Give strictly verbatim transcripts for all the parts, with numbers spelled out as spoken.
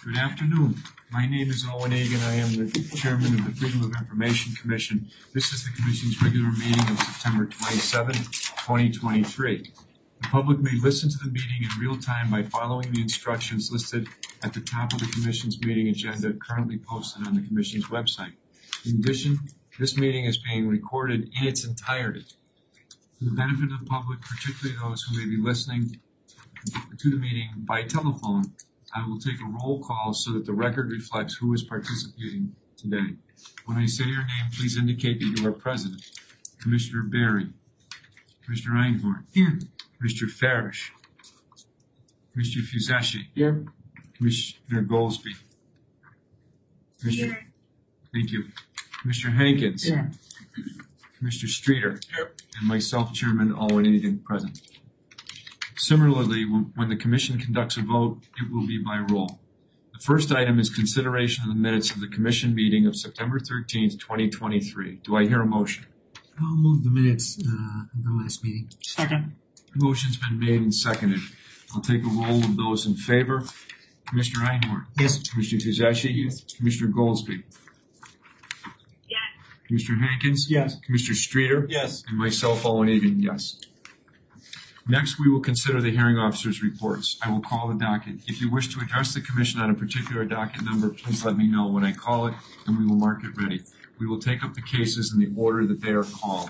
Good afternoon. My name is Owen Egan. I am the chairman of the Freedom of Information Commission. This is the Commission's regular meeting of September twenty-seventh, twenty twenty-three. The public may listen to the meeting in real time by following the instructions listed at the top of the Commission's meeting agenda currently posted on the Commission's website. In addition, this meeting is being recorded in its entirety. For the benefit of the public, particularly those who may be listening to the meeting by telephone, I will take a roll call so that the record reflects who is participating today. When I say your name, please indicate that you are present. Commissioner Berry, Commissioner Einhorn, here. Commissioner Farish, Commissioner Fuseshi, here. Commissioner Goldsby, Commissioner, here. Thank you. Commissioner Hankins, here. Commissioner Streeter, here. And myself, Chairman Owen Egan, present. Similarly, when the Commission conducts a vote, it will be by roll. The first item is consideration of the minutes of the Commission meeting of September thirteenth, twenty twenty-three. Do I hear a motion? I'll move the minutes uh, of the last meeting. Second. The motion's been made and seconded. I'll take a roll of those in favor. Commissioner Einhorn? Yes. Commissioner Fuseshi? Yes. Commissioner Goldsby? Yes. Commissioner Hankins? Yes. Commissioner Streeter? Yes. And myself, Owen Egan, yes. Next, we will consider the hearing officer's reports. I will call the docket. If you wish to address the Commission on a particular docket number, please let me know when I call it, and we will mark it ready. We will take up the cases in the order that they are called.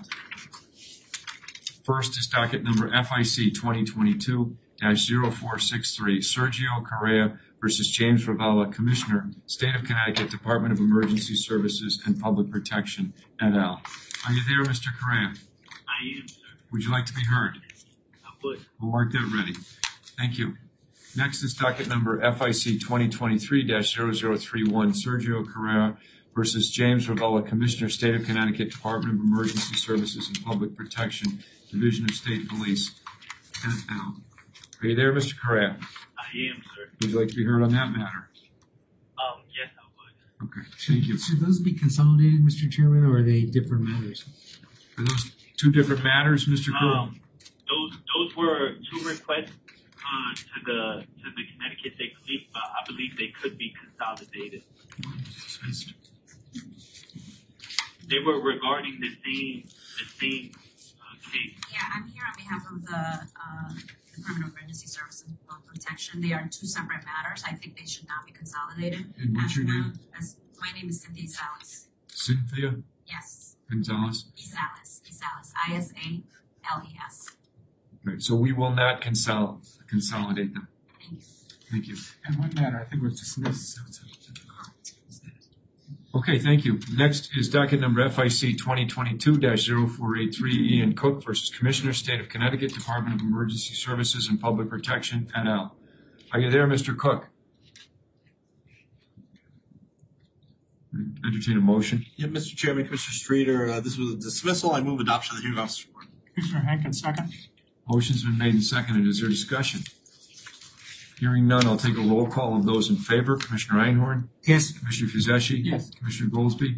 First is docket number F I C twenty twenty-two dash zero four six three, Sergio Correa versus James Ravella, Commissioner, State of Connecticut, Department of Emergency Services and Public Protection, et al. Are you there, Mister Correa? I am, sir. Would you like to be heard? I would. We'll mark that ready. Thank you. Next is docket number F I C twenty twenty-three dash zero zero three one, Sergio Correa versus James Ravella, Commissioner, State of Connecticut, Department of Emergency Services and Public Protection, Division of State Police, et al. Are you there, Mister Correa? I am, sir. Would you like to be heard on that matter? Um, yes, I would. Okay, thank you. Should those be consolidated, Mister Chairman, or are they different matters? Are those two different matters, Mister Correa? Um, those those were two requests uh, to the to the Connecticut State Police, but I believe they could be consolidated. They were regarding the same the same uh, case. Yeah, I'm here on behalf of the uh, Department of Emergency Services and Public Protection. They are two separate matters. I think they should not be consolidated. And what's as your well name? As, my name is Cynthia Salas. Cynthia Yes. Gonzalez. Salas. Salas. I S A L E S. Right, so we will not consol- consolidate them. Thank you. Thank you. And one matter, I think, was dismissed. Okay, thank you. Next is docket number F I C twenty twenty-two dash zero four eight three, Ian Cook versus Commissioner, State of Connecticut, Department of Emergency Services and Public Protection, et al. Are you there, Mister Cook? Entertain a motion. Yeah, Mister Chairman, Commissioner Streeter, uh, this was a dismissal. I move adoption of the hearing officer's report. Commissioner Hankins, second. Motion's been made and seconded. Is there discussion? Hearing none, I'll take a roll call of those in favor. Commissioner Einhorn? Yes. Commissioner Fuseshi? Yes. Commissioner Goldsby?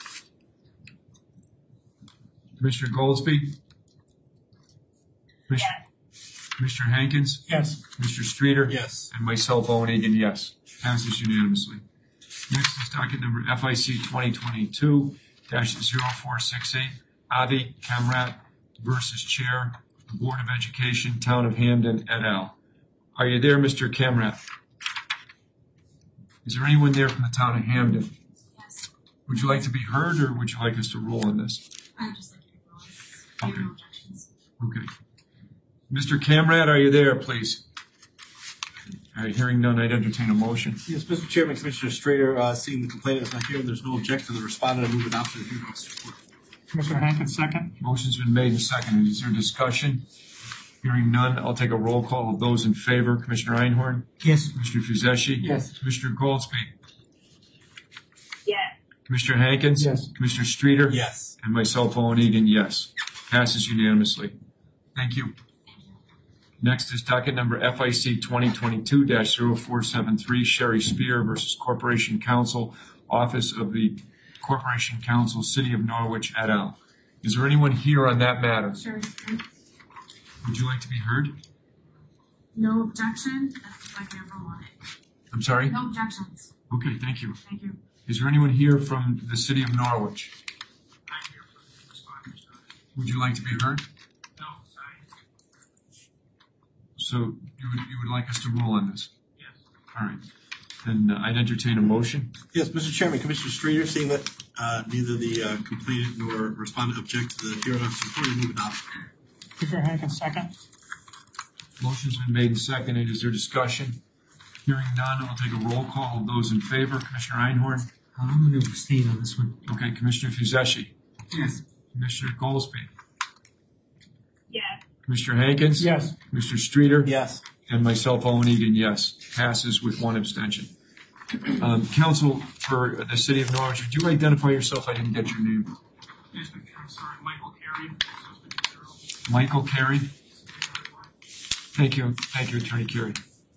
Commissioner Goldsby? Commissioner, Yes. Commissioner Hankins? Yes. Mister Streeter? Yes. And myself, Owen Egan, yes. Passes unanimously. Next is docket number F I C twenty twenty-two dash zero four six eight, Avi Kamrat versus Chair, Board of Education, Town of Hamden, et al. Are you there, Mister Kamrat? Is there anyone there from the Town of Hamden? Yes. Would you like to be heard, or would you like us to rule on this? I just like to be wrong. Okay. No objections. Okay. Mister Kamrat, are you there, please? All right, hearing none, I'd entertain a motion. Yes, Mister Chairman, Commissioner Streeter, uh, seeing the complainant is not here and there's no objection to the respondent, I move adoption of the hearing officer's report. Commissioner Hankins, second. Motion's been made and seconded. Is there discussion? Hearing none, I'll take a roll call of those in favor. Commissioner Einhorn? Yes. Commissioner Fuseshi? Yes. Commissioner Goldsby? Yes. Commissioner Hankins? Yes. Commissioner Streeter? Yes. And myself, Owen Egan, yes. Passes unanimously. Thank you. Next is docket number F I C twenty twenty-two dash zero four seven three, Sherry Spear versus Corporation Counsel, Office of the Corporation Counsel, City of Norwich, et al. Is there anyone here on that matter? Sure. Would you like to be heard? No objection. That's like number one. I'm sorry? No objections. Okay, thank you. Thank you. Is there anyone here from the city of Norwich? I'm here for the responders. Would you like to be heard? No, sorry. So you would, you would like us to rule on this? Yes. All right. Then uh, I'd entertain a motion. Yes, Mister Chairman, Commissioner Streeter, seeing that uh, neither the uh, complainant nor respondent object to the hearing officer's report, I move adoption. Commissioner Hankins, second. Motion's been made and seconded. Is there discussion? Hearing none, I'll take a roll call of those in favor. Commissioner Einhorn? I'm going to abstain on this one. Okay, Commissioner Fuzeshi? Yes. Commissioner Goldsby? Yes. Commissioner Hankins? Yes. Commissioner Streeter? Yes. And myself, Owen Egan, yes. Passes with one abstention. Um, Counsel for the city of Norwich, would you identify yourself? I didn't get your name. Yes, I'm sorry, Michael Carey. Michael Carey? Thank you. Thank you, Attorney Carey.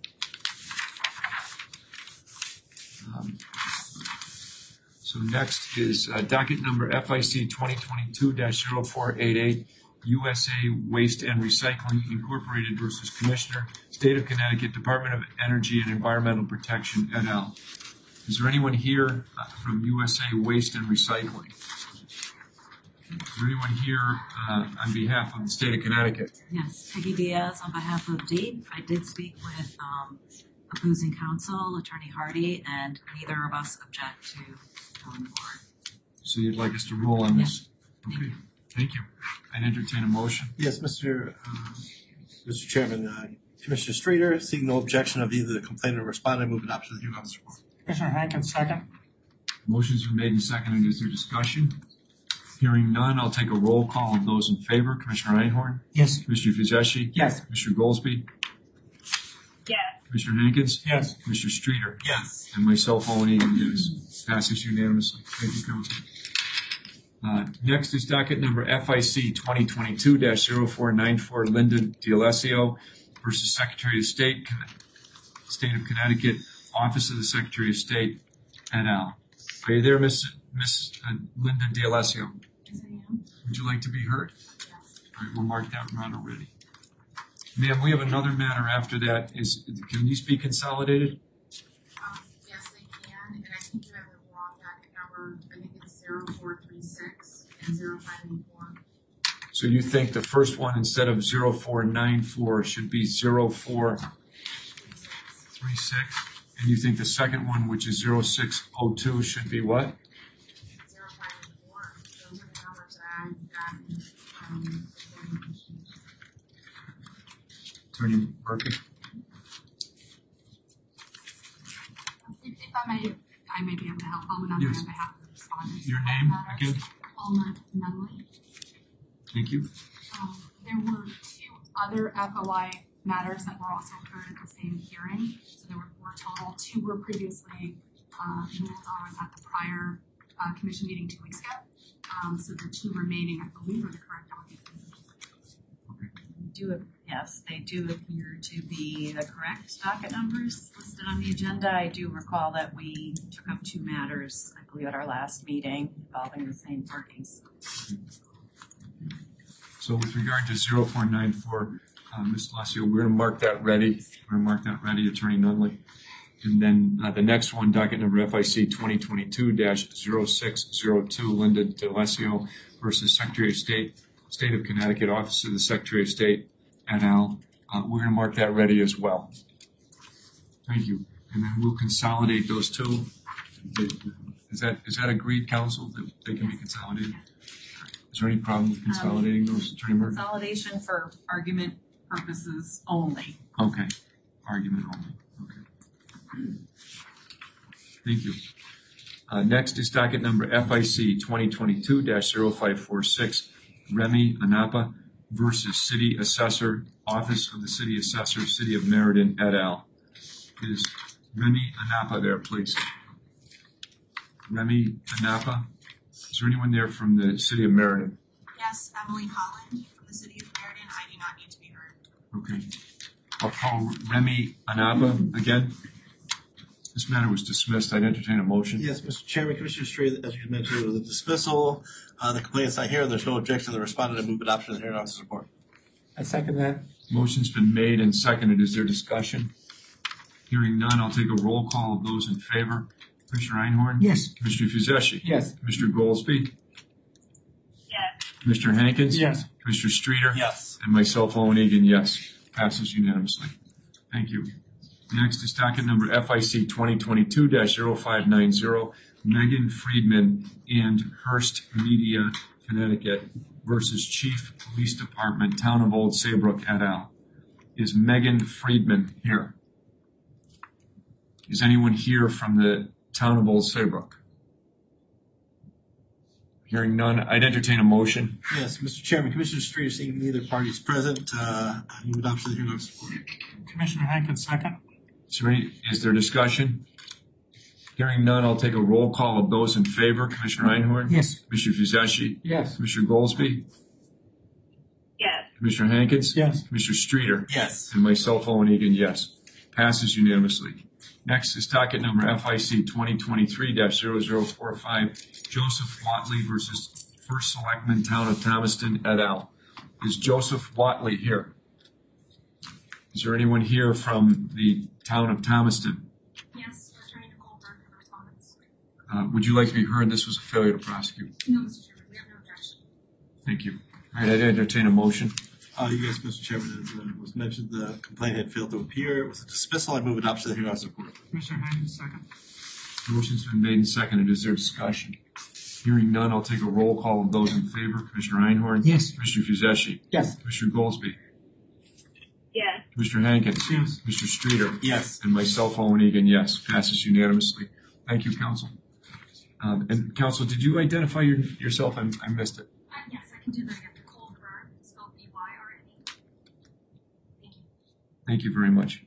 Um, so next is uh, docket number F I C twenty twenty-two dash zero four eight eight, U S A Waste and Recycling Incorporated versus Commissioner, State of Connecticut, Department of Energy and Environmental Protection, et al. Is there anyone here uh, from U S A Waste and Recycling? Is there anyone here uh, on behalf of the State of Connecticut? Yes, Peggy Diaz on behalf of DEEP. I did speak with um, opposing counsel, Attorney Hardy, and neither of us object to going forward. So you'd like us to rule on this? Thank Okay, you. thank you. I'd entertain a motion. Yes, Mister Uh, Mister Chairman, uh, Commissioner Streeter, seeing no objection of either the complainant or respondent, I move adoption of the hearing officer's report. Commissioner Hankins, second. Motion's been made and seconded. Is there discussion? Hearing none, I'll take a roll call of those in favor. Commissioner Einhorn? Yes. Commissioner Fuzeshi? Yes. Commissioner Goldsby? Yes. Commissioner Hankins? Yes. Commissioner Streeter? Yes. And myself, Owen Egan, yes. Passes unanimously. Thank you, Counsel. Uh, next is docket number F I C twenty twenty-two dash zero four nine four, Linda D'Alessio versus Secretary of State, Con- State of Connecticut, Office of the Secretary of State, et al. Are you there, Miss Miss uh, Linda D'Alessio? Yes, I am. Would you like to be heard? Yes. All right, we'll mark that matter ready. Ma'am, we have another matter after that. Is can these be consolidated? Um, yes, they can, and I think you have the wrong docket number. I think it's zero four three six and zero five eight four. So you think the first one instead of zero four nine four should be zero four three six, and you think the second one, which is zero six zero two, should be what? Zero five eight four. Those are the numbers that I've gotten from the planning commission. Attorney Burkett? If, if I may, I may be able to help. I'm on Yes. behalf of the respondents. Your All name matters. again? Alma Nunley. Thank you. Um, there were two other F O I matters that were also heard at the same hearing. So there were four total. Two were previously uh, ruled on at the prior uh, commission meeting two weeks ago. Um, so the two remaining, I believe, are the correct documents. Do, yes, they do appear to be the correct docket numbers listed on the agenda. I do recall that we took up two matters, I believe, at our last meeting involving the same parties. So with regard to zero four nine four, uh, Miz D'Alessio, we're going to mark that ready. We're going to mark that ready, Attorney Nunley. And then uh, the next one, docket number F I C twenty twenty-two dash zero six zero two, Linda D'Alessio versus Secretary of State, State of Connecticut, Office of the Secretary of State, et al. Uh, we're going to mark that ready as well. Thank you. And then we'll consolidate those two. Is that is that agreed, Counsel, that they can be consolidated? Is there any problem with consolidating those, Attorney Murphy? Consolidation for argument purposes only. Okay. Argument only. Okay. Thank you. Uh, next is docket number F I C twenty twenty-two dash zero five four six, Remy Anapa versus City Assessor, Office of the City Assessor, City of Meriden, et al. Is Remy Anapa there, please? Remy Anapa? Is there anyone there from the City of Meriden? Yes, Emily Holland from the city of Meriden. I do not need to be heard. Okay. I'll call Remy Anapa again. This matter was dismissed. I'd entertain a motion. Yes, Mister Chairman, Commissioner Streeter, as you mentioned, it was a dismissal. Uh, the complainant's not here, and there's no objection to the respondent. I move adoption of the hearing officer's report. I second that. Motion's been made and seconded. Is there discussion? Hearing none, I'll take a roll call of those in favor. Commissioner Einhorn? Yes. Commissioner Fuzeschi? Yes. Commissioner Goldsby? Yes. Commissioner Hankins? Yes. Commissioner Streeter? Yes. And myself, Owen Egan, yes. Passes unanimously. Thank you. Next is docket number F I C twenty twenty-two dash zero five nine zero, Megan Friedman and Hearst Media, Connecticut versus Chief Police Department, Town of Old Saybrook et al. Is Megan Friedman here? Is anyone here from the Town of Old Saybrook? Hearing none, I'd entertain a motion. Yes, Mister Chairman, Commissioner Streeter, seeing neither party is present, uh, I move adoption of the hearing on support. Commissioner Hankins, second. Is there, any, is there discussion? Hearing none, I'll take a roll call of those in favor. Commissioner Einhorn? Yes. Commissioner Fuzeschi? Yes. Commissioner Goldsby? Yes. Commissioner Hankins? Yes. Commissioner Streeter? Yes. And myself, Owen Egan, yes. Passes unanimously. Next is docket number F I C twenty twenty-three dash zero zero four five, Joseph Watley versus First Selectman, Town of Thomaston et al. Is Joseph Watley here? Is there anyone here from the Town of Thomaston? Yes, Attorney Nicole Burke for respondents. Uh, would you like to be heard? This was a failure to prosecute. No, Mister Chairman, we have no objection. Thank you. All right, I'd entertain a motion. Uh, yes, Mister Chairman, as uh, was mentioned, the complaint had failed to appear. It was a dismissal. I move adoption of the hearing on support. Commissioner Hankins, second. Motion's been made and seconded. Is there discussion? Hearing none, I'll take a roll call of those in favor. Commissioner Einhorn? Yes. Commissioner Fuzeschi? Yes. Commissioner Goldsby? Yes. Commissioner Hankins? Yes. Mister Streeter? Yes. And myself, Owen Egan, yes. Passes unanimously. Thank you, Counsel. Um, and Counsel, did you identify your, yourself? I, I missed it. Uh, yes, I can do that again. Nicole Burke, spelled B Y R N E. Thank you. Thank you very much.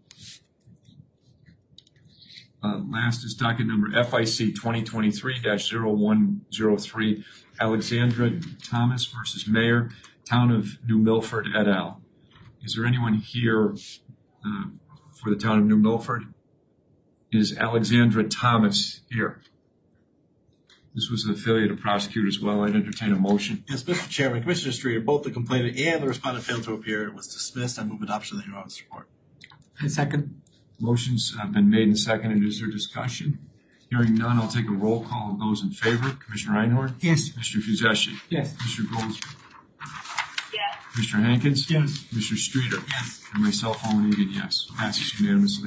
Uh, last is docket number F I C twenty twenty-three dash zero one zero three, Alexandra Thomas versus Mayor, Town of New Milford et al. Is there anyone here uh, for the Town of New Milford? Is Alexandra Thomas here? This was a failure to prosecute as well. I'd entertain a motion. Yes, Mister Chairman, Commissioner Streeter, both the complainant and the respondent failed to appear. It was dismissed. I move adoption of the hearing on support. And second. Motions have been made and seconded. Is there discussion? Hearing none, I'll take a roll call of those in favor. Commissioner Einhorn? Yes. Mister Fuzeschi? Yes. Mister Goldsby? Yes. Mister Hankins? Yes. Mister Streeter? Yes. And myself, Owen Egan, yes. Passes unanimously.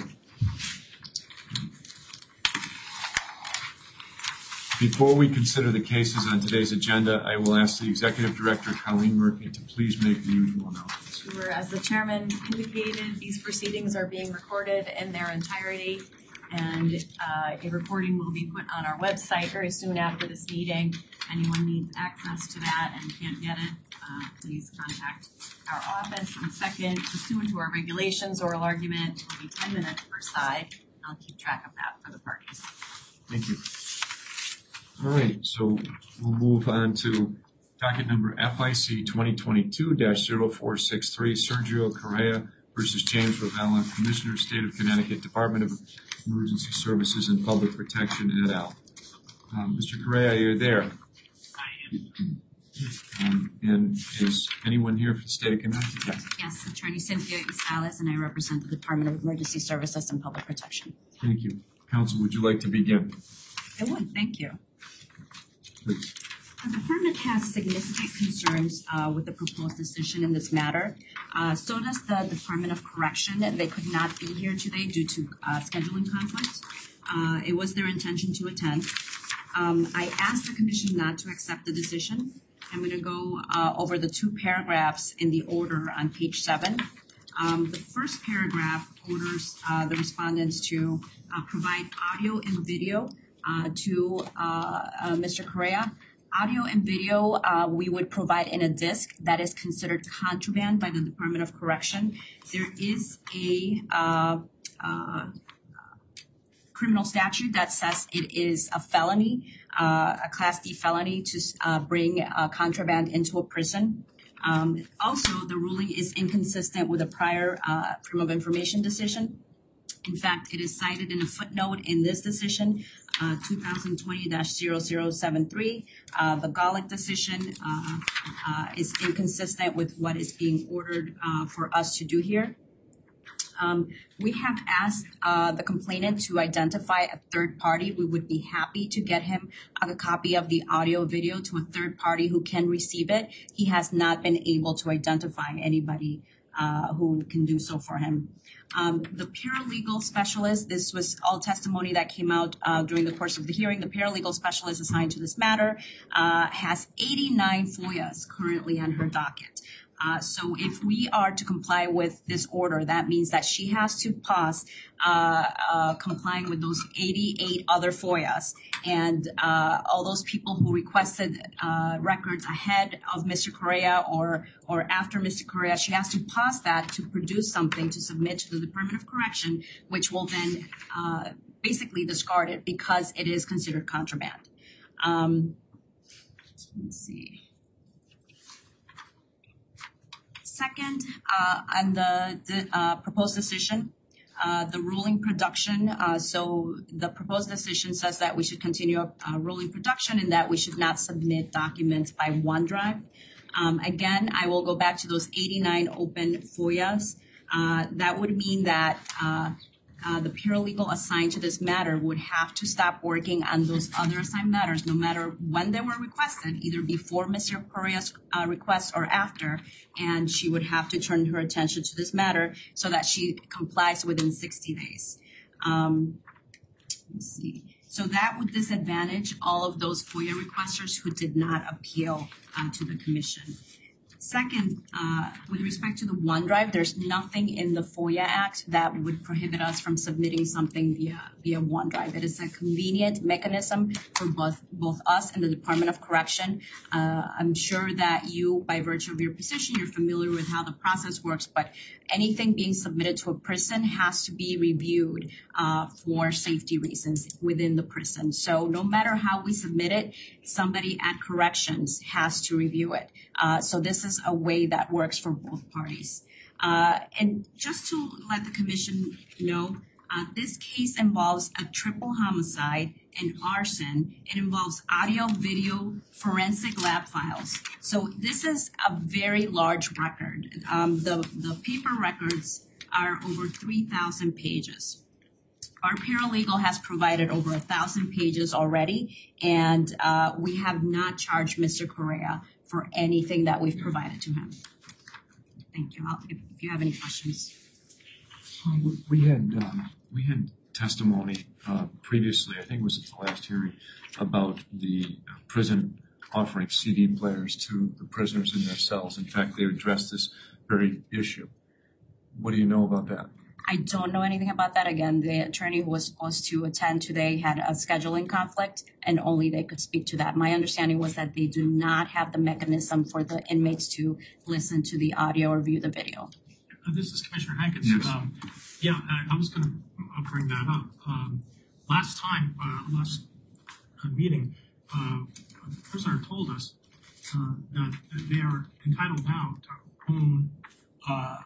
Before we consider the cases on today's agenda, I will ask the Executive Director, Colleen Murphy, to please make the usual announcements. Sure. As the chairman indicated, these proceedings are being recorded in their entirety, and uh, a recording will be put on our website very soon after this meeting. If anyone needs access to that and can't get it, uh, please contact our office. And second, pursuant to our regulations, oral argument will be ten minutes per side. I'll keep track of that for the parties. Thank you. All right, so we'll move on to docket number F I C twenty twenty-two dash zero four six three, Sergio Correa versus James Ravella, Commissioner, State of Connecticut, Department of Emergency Services and Public Protection et al. Um, Mister Correa, you're there. I am. Um, and is anyone here for the State of Connecticut? Yes. Yes, Attorney Cynthia Eastales, and I represent the Department of Emergency Services and Public Protection. Thank you. Counsel, would you like to begin? I would, thank you. Please. The department has significant concerns uh, with the proposed decision in this matter. Uh, so does the Department of Correction. They could not be here today due to uh, scheduling conflicts. Uh, it was their intention to attend. Um, I asked the commission not to accept the decision. I'm going to go uh, over the two paragraphs in the order on page seven. Um, the first paragraph orders uh, the respondents to uh, provide audio and video uh, to uh, uh, Mister Correa. Audio and video uh, we would provide in a disc that is considered contraband by the Department of Correction. There is a uh, uh, criminal statute that says it is a felony, uh, a Class D felony to uh, bring uh, contraband into a prison. Um, also, the ruling is inconsistent with a prior uh, Freedom of Information decision. In fact, it is cited in a footnote in this decision, uh, twenty twenty dash zero zero seven three. Uh, the Golick decision uh, uh, is inconsistent with what is being ordered uh, for us to do here. Um, we have asked uh, the complainant to identify a third party. We would be happy to get him a copy of the audio video to a third party who can receive it. He has not been able to identify anybody uh, who can do so for him. Um, the paralegal specialist, this was all testimony that came out uh, during the course of the hearing. The paralegal specialist assigned to this matter uh, has eighty-nine F O I As currently on her docket. Uh, so if we are to comply with this order, that means that she has to pause uh, uh, complying with those eighty-eight other F O I As. And uh, all those people who requested uh, records ahead of Mister Correa or or after Mister Correa, she has to pause that to produce something to submit to the Department of Correction, which will then uh, basically discard it because it is considered contraband. Um, let's see. Second, uh, on the, the uh, proposed decision, uh, the ruling production. Uh, so the proposed decision says that we should continue uh, ruling production and that we should not submit documents by OneDrive. Um, again, I will go back to those eighty-nine open F O I As. Uh, that would mean that uh, uh, the paralegal assigned to this matter would have to stop working on those other assigned matters, no matter when they were requested, either before Mister Correa's uh, request or after, and she would have to turn her attention to this matter so that she complies within sixty days. Um, let's see. So that would disadvantage all of those F O I A requesters who did not appeal uh, to the commission. Second, uh, with respect to the OneDrive, there's nothing in the F O I A Act that would prohibit us from submitting something via via OneDrive. It is a convenient mechanism for both both us and the Department of Correction. Uh, I'm sure that you, by virtue of your position, you're familiar with how the process works, but anything being submitted to a prison has to be reviewed uh, for safety reasons within the prison. So no matter how we submit it, somebody at corrections has to review it. Uh, so this is a way that works for both parties. Uh, and just to let the commission know, uh, this case involves a triple homicide and arson. It involves audio, video, forensic lab files. So this is a very large record. Um, the, the paper records are over three thousand pages. Our paralegal has provided over a thousand pages already, and uh, we have not charged Mister Correa for anything that we've provided to him. Thank you. I'll, if, if you have any questions. Um, we had um, we had testimony uh, previously, I think it was at the last hearing, about the prison offering C D players to the prisoners in their cells. In fact, they addressed this very issue. What do you know about that? I don't know anything about that. Again, the attorney who was supposed to attend today had a scheduling conflict, and only they could speak to that. My understanding was that they do not have the mechanism for the inmates to listen to the audio or view the video. Uh, this is Commissioner Hankins. Yes. Um, yeah, I, I was going to bring that up. Um, last time, uh, last uh, meeting, uh, the prisoner told us uh, that they are entitled now to own uh,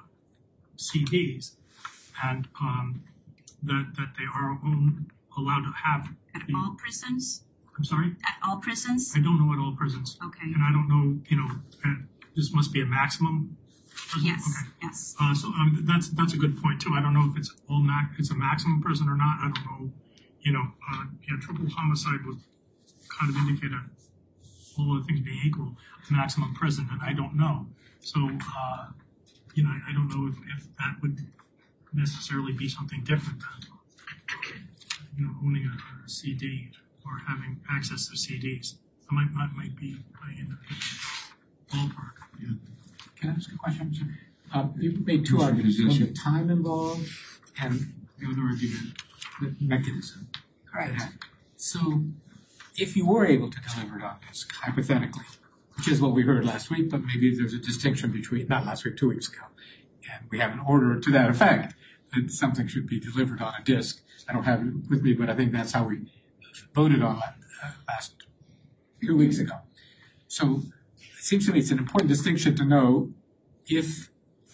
C Ds. And um, that that they are own, allowed to have. At the, all prisons? I'm sorry? At all prisons? I don't know at all prisons. Okay. And I don't know, you know, uh, this must be a maximum prison? Yes, Okay. yes. Uh, so um, that's that's a good point, too. I don't know if it's all max, it's a maximum prison or not. I don't know, you know, uh, yeah, triple homicide would kind of indicate a, all other things being equal, maximum prison, and I don't know. So, uh, you know, I, I don't know if, if that would necessarily be something different than, you know, owning a, a C D or having access to C Ds. I might, might, might be in the ballpark. Yeah. Can I ask a question, sir? Um, you made two arguments, one, the time involved, and the other argument, the mechanism. Correct. So, if you were able to deliver it on disk, hypothetically, which is what we heard last week, but maybe there's a distinction between, not last week, two weeks ago, and we have an order to that effect, that something should be delivered on a disk. I don't have it with me, but I think that's how we voted on it uh, last two weeks ago. So it seems to me it's an important distinction to know if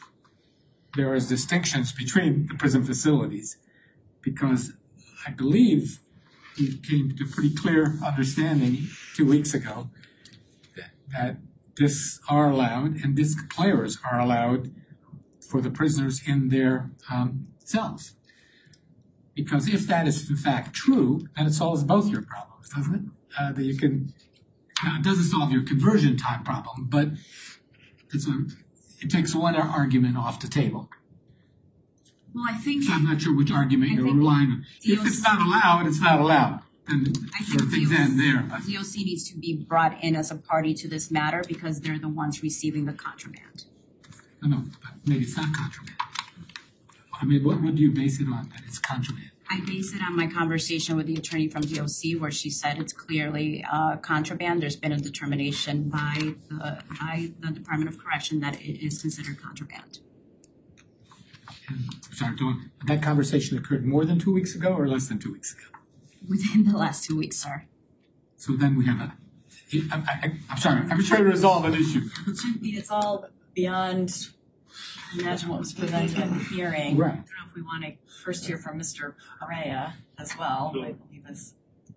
there is distinctions between the prison facilities, because I believe we came to pretty clear understanding two weeks ago that, that discs are allowed and disc players are allowed for the prisoners in their um, cells. Because if that is in fact true, then it solves both your problems, doesn't it? Uh, that you can, now it doesn't solve your conversion time problem, but it's a, it takes one argument off the table. Well, I think So I'm not sure which argument I you're think relying on. If it's not allowed, it's not allowed. Then I sort of think things you- end there. But D O C needs to be brought in as a party to this matter because they're the ones receiving the contraband. no, no, but maybe it's not contraband. I mean, what, what do you base it on that it's contraband? I base it on my conversation with the attorney from D O C where she said it's clearly uh, contraband. There's been a determination by the, by the Department of Correction that it is considered contraband. And, sorry, don't, that conversation occurred more than two weeks ago or less than two weeks ago? Within the last two weeks, sir. So then we have a, I, I, I'm sorry, I'm trying to resolve an issue. It's all beyond, imagine what was presented at the hearing. Right. I don't know if we want to first hear from Mister Correa as well, I believe is.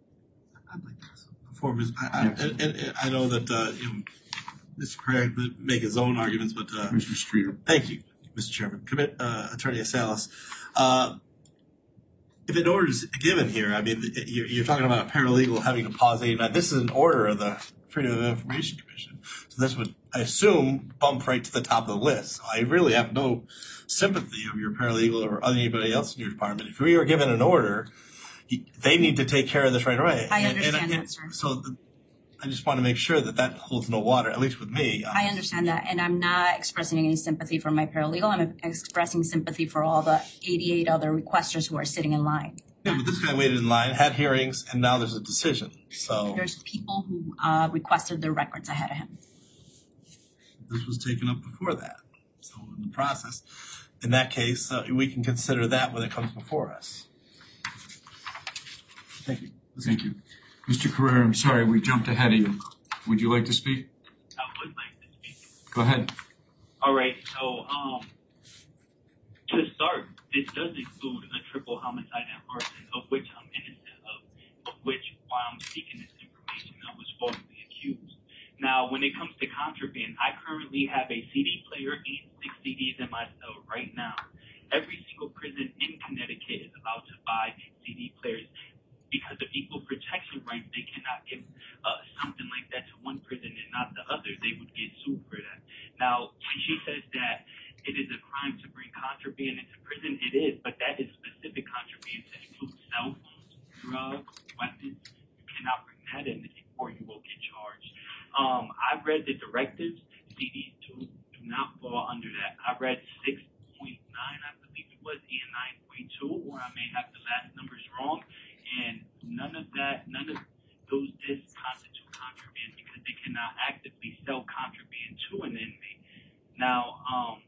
Before, Miz I, I, and, and I know that, uh, you know, Mister Craig would make his own arguments, but, uh, Mister Streeter. thank you, Mister Chairman. Commit, uh, Attorney Salas. Uh, if an order is given here, I mean, you're, you're talking about a paralegal having to pause eighty-nine. This is an order of the Freedom of Information Commission. So this would, I assume, bump right to the top of the list. So I really have no sympathy of your paralegal or anybody else in your department. If we are given an order, they need to take care of this right away. I And- and- understand and that, sir. So the, I just want to make sure that that holds no water, at least with me. I understand that, and I'm not expressing any sympathy for my paralegal. I'm expressing sympathy for all the eighty-eight other requesters who are sitting in line. Yeah, but this guy waited in line, had hearings, and now there's a decision. So There's people who uh, requested their records ahead of him. this was taken up before that. So in the process, in that case, uh, we can consider that when it comes before us. Thank you. Thank you. Mister Carrera, I'm sorry, we jumped ahead of you. Would you like to speak? I would like to speak. Go ahead. All right, so um, to start, this does include a triple homicide and arson, of which I'm innocent of, of which, while I'm seeking this information, I was falsely accused. Now, when it comes to contraband, I currently have a C D player and six C Ds in my cell right now. Every single prison in Connecticut is allowed to buy C D players. Because of equal protection rights, they cannot give uh, something like that to one prison and not the other. They would get sued for that. Now, when she says that it is a crime to bring contraband into prison, it is, but that is specific contraband to include cell phones, drugs, weapons. You cannot bring that in or you will get charged. Um, I read the directives. C Ds do, do not fall under that. I read six point nine, I believe it was, and nine point two, or I may have the last numbers wrong. And none of that, none of those discs constitute contraband because they cannot actively sell contraband to an inmate. Now, um,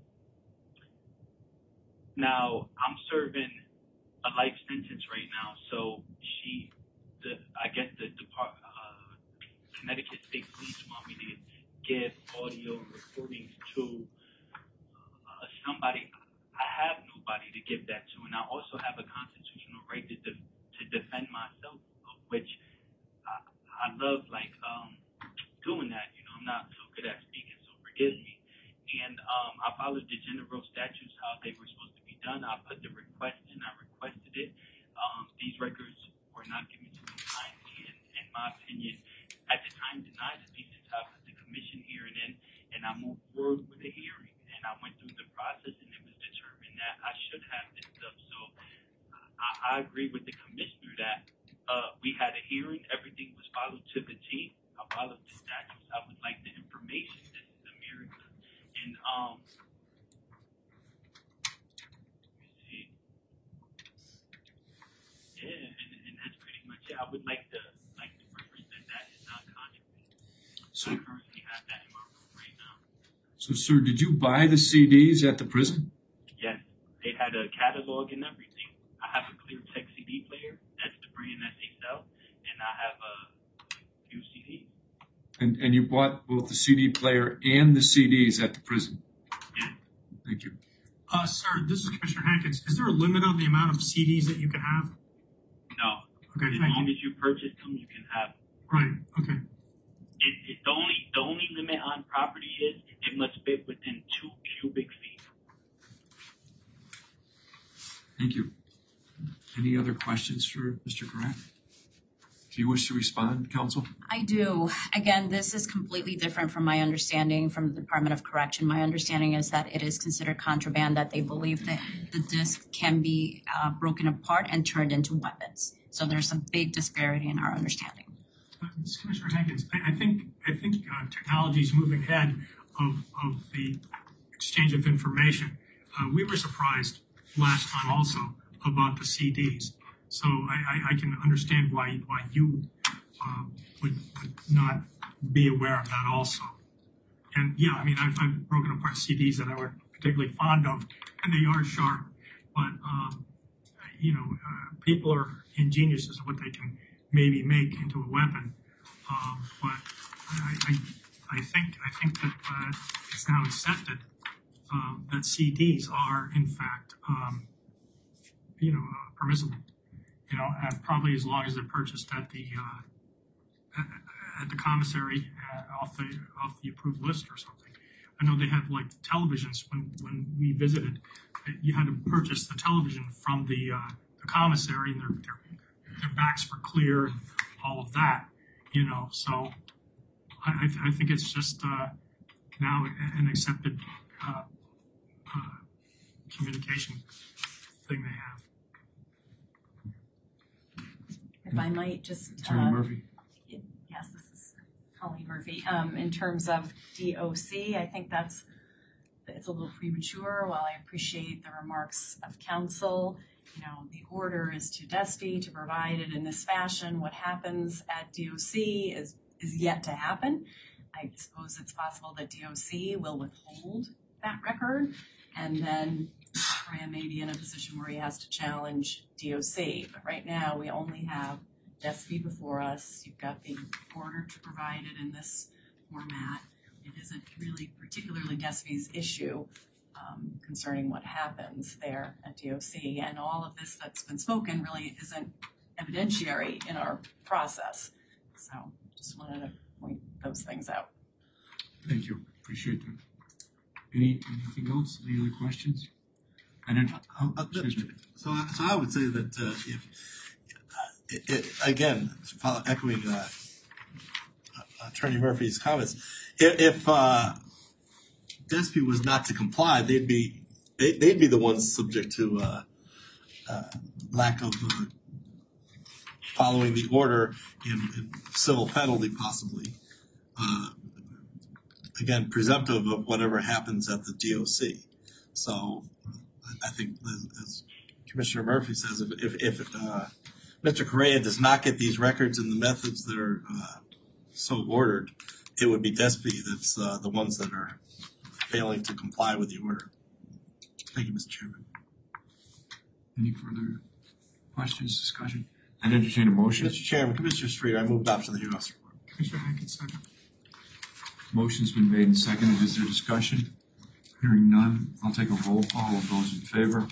now I'm serving a life sentence right now. So she, the I guess the Depart, uh, Connecticut State Police want me to give audio recordings to uh, somebody. I have nobody to give that to, and I also have a constitutional right to. De- to defend myself, of which I, I love, like, um, doing that. You know, I'm not so good at speaking, so forgive me. And um, I followed the general statutes, how they were supposed to be done. I put the request in, I requested it. Um, these records were not given to me timely, and in my opinion, at the time denied the decent time of the commission hearing in, and I moved forward with the hearing. And I went through the process, and it was determined that I should have this stuff. So I, I agree with the commissioner that uh, we had a hearing, everything was followed to the T. I followed the statutes. I would like the information. This is America. And, um, let me see. Yeah, and, and that's pretty much it. I would like to, like to reference that that is not contraband. So, I currently have that in my room right now. so, sir, did you buy the C Ds at the prison? Yes, they had a catalog and everything. I have a Clear Tech C D player. That's the brand that they sell. And I have a few C Ds. And and you bought both the C D player and the C Ds at the prison? Yeah. Thank you. Uh, sir, this is Commissioner Hankins. Is there a limit on the amount of C Ds that you can have? No. Okay, As thank long you. as you purchase them, you can have them. Right, okay. It, it, the only the only limit on property is it must fit within two cubic feet. Thank you. Any other questions for Mister Correa? Do you wish to respond, counsel? I do. Again, this is completely different from my understanding from the Department of Correction. My understanding is that it is considered contraband, that they believe that the disc can be uh, broken apart and turned into weapons. So there's a big disparity in our understanding. Uh, Commissioner Hankins, I, I think I think uh, technology is moving ahead of, of the exchange of information. Uh, we were surprised last time also about the C Ds. So I, I, I can understand why why you um, would, would not be aware of that also. And yeah, I mean, I've, I've broken apart C Ds that I were particularly fond of, and they are sharp. But um, you know, uh, people are ingenious as to what they can maybe make into a weapon. Um, but I, I, I think I think that uh, it's now accepted um, that C Ds are in fact um, you know uh, permissible. You know, uh, probably as long as they're purchased at the uh, at, at the commissary uh, off the off the approved list or something. I know they have like televisions when when we visited. You had to purchase the television from the uh, the commissary, and their, their their backs were clear and all of that. You know, so I I, th- I think it's just uh, now an accepted uh, uh, communication thing they have. If I might just. Attorney uh, Murphy? Yes, this is Colleen Murphy. Um, in terms of D O C, I think that's, it's a little premature. While I appreciate the remarks of counsel, you know, the order is to DESPI to provide it in this fashion. What happens at D O C is, is yet to happen. I suppose it's possible that D O C will withhold that record, and then Correa may be in a position where he has to challenge D O C. But right now, we only have DESPI before us. You've got the order to provide it in this format. It isn't really particularly DESPI's issue um, concerning what happens there at D O C. And all of this that's been spoken really isn't evidentiary in our process. So just wanted to point those things out. Thank you. Appreciate that. Any, anything else? Any other questions? And then, Uh, uh, excuse me. So, I- so I would say that uh, if, uh, it, it, again, follow- echoing uh, uh, Attorney Murphy's comments, if, if uh, DESPI was not to comply, they'd be they, they'd be the ones subject to uh, uh, lack of uh, following the order in, in civil penalty, possibly. Uh, again, presumptive of whatever happens at the D O C. So. I think, as, as Commissioner Murphy says, if if, if uh, Mister Correa does not get these records in the methods that are uh, so ordered, it would be DESPI that's uh, the ones that are failing to comply with the order. Thank you, Mister Chairman. Any further questions, discussion? I'd entertain a motion. Mister Chairman, Commissioner Streeter, I move adoption of the hearing officer report. Commissioner Hankins, second. Motion's been made and seconded. Is there discussion? Hearing none, I'll take a roll call of those in favor.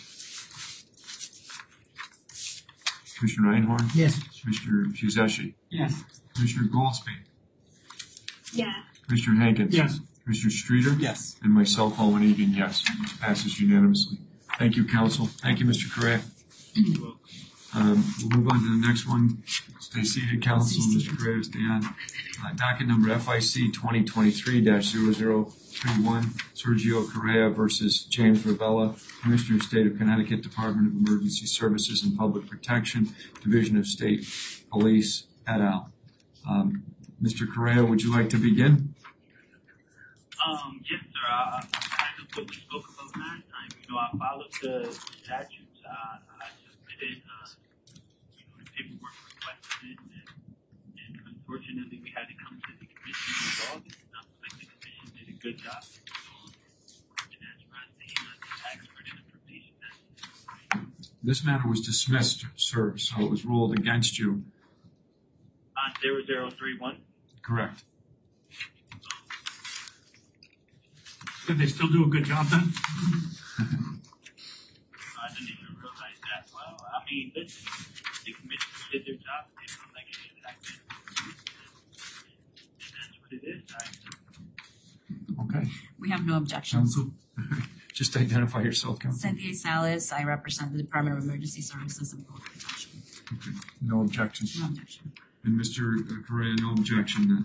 Commissioner Einhorn? Yes. Commissioner Fuseshi? Yes. Commissioner Goldsby? Yeah. Commissioner Hankins? Yes. Commissioner Streeter? Yes. And myself, Owen Egan, yes. Passes unanimously. Thank you, counsel. Thank you, Mister Correa. Um, we'll move on to the next one. Stay seated, counsel. Mister Correa, stay on. Uh, docket number F I C twenty twenty-three dash zero zero three one, Sergio Correa versus James Ravella, Commissioner of State of Connecticut, Department of Emergency Services and Public Protection, Division of State Police, et al. Um, Mister Correa, would you like to begin? Um, yes, sir. I, I kind of what we spoke about last time. You know, I followed the statutes. Uh, I submitted, uh, you know, the paperwork requested, and, and unfortunately, we had to come to the commission in August. And I feel like the commission did a good job. And that's right. They uh, expert in information. This matter was dismissed, sir, so it was ruled against you. On zero zero three one. Correct. Did they still do a good job then? I didn't even realize that. Well, I mean, listen, the commission did their job. They felt like it should happen. And that's what it is. I, Okay. We have no objections. Counsel? Just identify yourself, Counsel. Cynthia Salas, I represent the Department of Emergency Services and Public Protection. Okay. No objections. No objection. And Mister Correa, no objection then.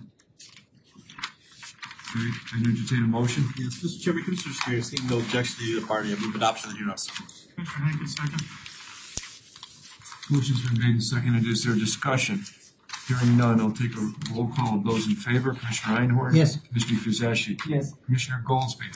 All right, I entertain a motion. Yes, Mister Chairman, Commissioner Spear, seeing no objection to either party, I move adoption of the unanimous. Commissioner Hankins, second. Motion's been made and seconded. Is there discussion? Hearing none, I'll take a roll call of those in favor. Commissioner Einhorn? Yes. Commissioner Kuzashi? Yes. Commissioner Goldsby?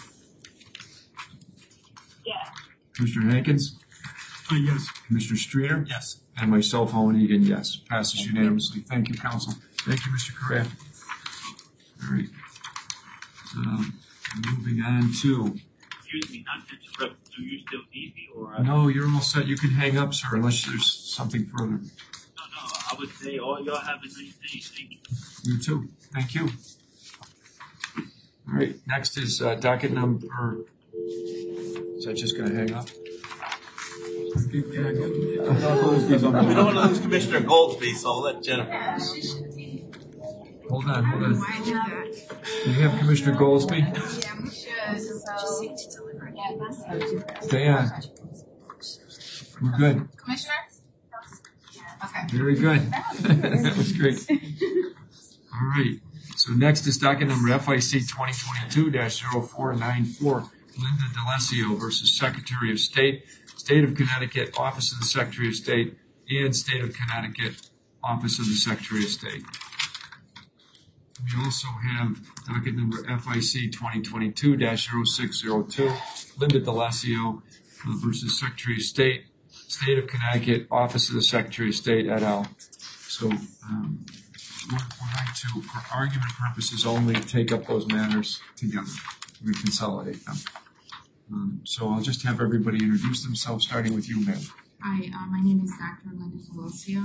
Yes. Commissioner Hankins? Uh, yes. Commissioner Streeter? Yes. And myself, Owen Egan, yes. Passes unanimously. Thank you, Counsel. Thank you, Mister Correa. All right. Um, moving on to, Excuse me, not to interrupt. Do you still need me, or uh, no, you're all set. You can hang up, sir, unless there's something further. no? No, I would say all y'all have a nice day. Thank you. You too. Thank you. All right, next is uh, docket number, is that just gonna hang up? We don't want to lose Commissioner Goldsby, so I'll let Jennifer. Hold on, hold on. Why do that? Do you have Commissioner Goldsby? Yeah, we should, so. Stay on. We're good. Commissioner? Okay. Very good. That was great. All right. So next is docket number F I C twenty twenty-two dash zero four nine four, Linda D'Alessio versus Secretary of State, State of Connecticut, Office of the Secretary of State, and State of Connecticut, Office of the Secretary of State. We also have docket number F I C twenty twenty-two dash zero six zero two, Linda D'Alessio uh, versus Secretary of State, State of Connecticut, Office of the Secretary of State, et al. So um, we're, we're going to, for argument purposes only, take up those matters together. We consolidate them. Um, so I'll just have everybody introduce themselves, starting with you, ma'am. Hi, uh, my name is Doctor Linda D'Alessio.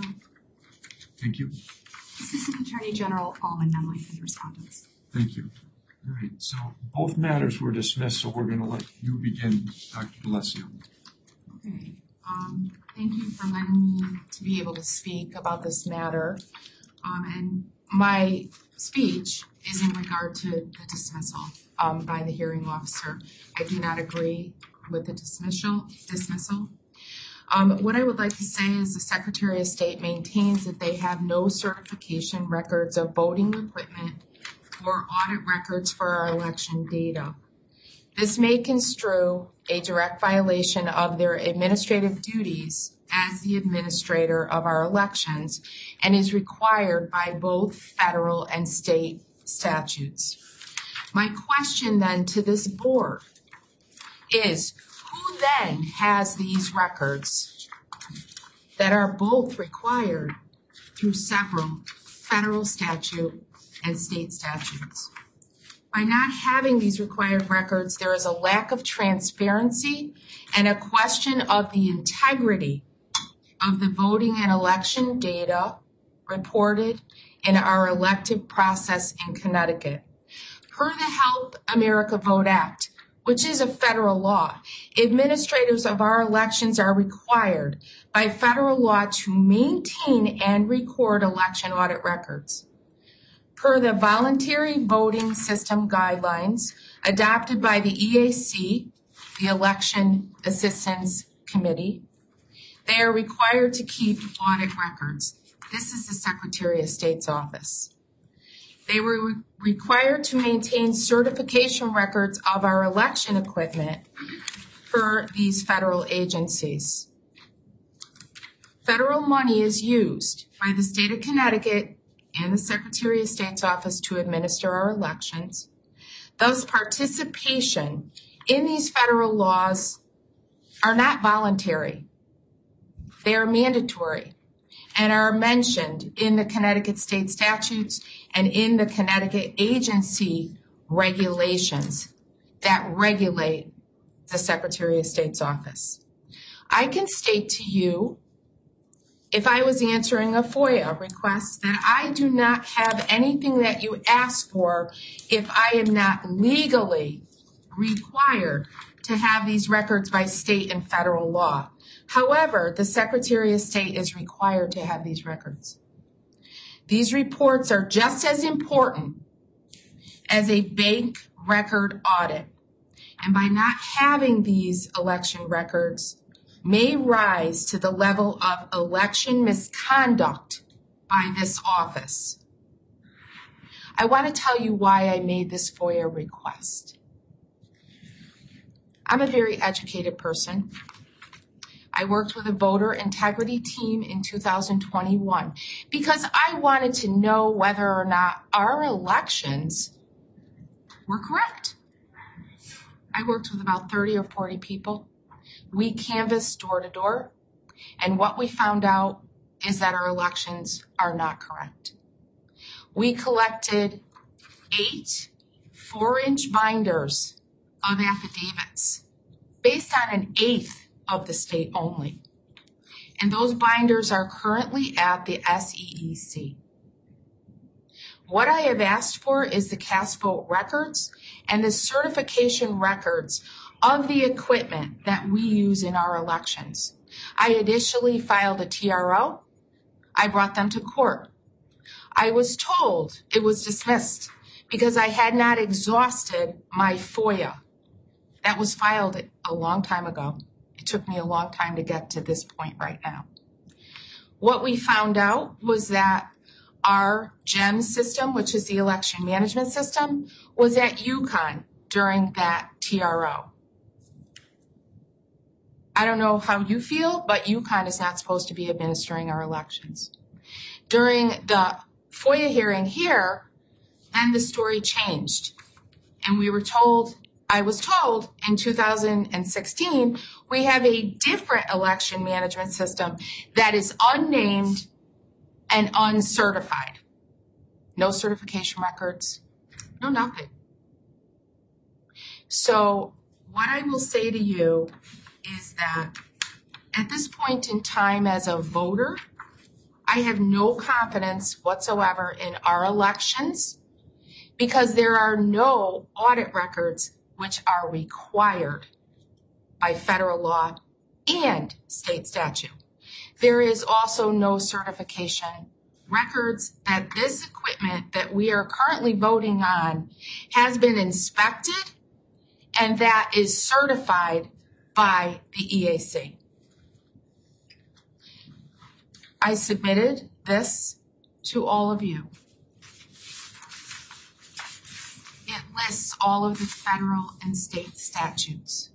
Thank you. Assistant Attorney General Alman Nunley for the respondents. Thank you. All right. So both matters were dismissed, so we're going to let you begin, Doctor D'Alessio. Okay. Um, thank you for letting me to be able to speak about this matter. Um, and my speech is in regard to the dismissal um, by the hearing officer. I do not agree with the dismissal. Dismissal. Um, what I would like to say is the Secretary of State maintains that they have no certification records of voting equipment or audit records for our election data. This may construe a direct violation of their administrative duties as the administrator of our elections and is required by both federal and state statutes. My question then to this board is, who then has these records that are both required through several federal statute and state statutes? By not having these required records, there is a lack of transparency and a question of the integrity of the voting and election data reported in our elective process in Connecticut. Per the Help America Vote Act, which is a federal law, administrators of our elections are required by federal law to maintain and record election audit records. Per the Voluntary Voting System Guidelines adopted by the E A C, the Election Assistance Committee, they are required to keep audit records. This is the Secretary of State's office. They were re- required to maintain certification records of our election equipment for these federal agencies. Federal money is used by the state of Connecticut and the Secretary of State's office to administer our elections. Thus, participation in these federal laws are not voluntary. They are mandatory and are mentioned in the Connecticut state statutes and in the Connecticut agency regulations that regulate the Secretary of State's office. I can state to you, if I was answering a FOIA request, that I do not have anything that you ask for if I am not legally required to have these records by state and federal law. However, the Secretary of State is required to have these records. These reports are just as important as a bank record audit. and by not having these election records may rise to the level of election misconduct by this office. I want to tell you why I made this FOIA request. I'm a very educated person. I worked with a voter integrity team in two thousand twenty-one because I wanted to know whether or not our elections were correct. I worked with about thirty or forty people. We canvassed door to door, and what we found out is that our elections are not correct. We collected eight four-inch binders of affidavits based on an eighth of the state only. And those binders are currently at the S E E C. What I have asked for is the cast vote records and the certification records of the equipment that we use in our elections. I initially filed a T R O. I brought them to court. I was told it was dismissed because I had not exhausted my FOIA. That was filed a long time ago. It took me a long time to get to this point right now. What we found out was that our GEM system, which is the election management system, was at UConn during that T R O. I don't know how you feel, but UConn is not supposed to be administering our elections. During the FOIA hearing here, then the story changed. And we were told, I was told in two thousand sixteen, we have a different election management system that is unnamed and uncertified. No certification records, no nothing. So what I will say to you is that at this point in time as a voter, I have no confidence whatsoever in our elections because there are no audit records which are required by federal law and state statute. There is also no certification records that this equipment that we are currently voting on has been inspected and that is certified by the E A C. I submitted this to all of you. It lists all of the federal and state statutes.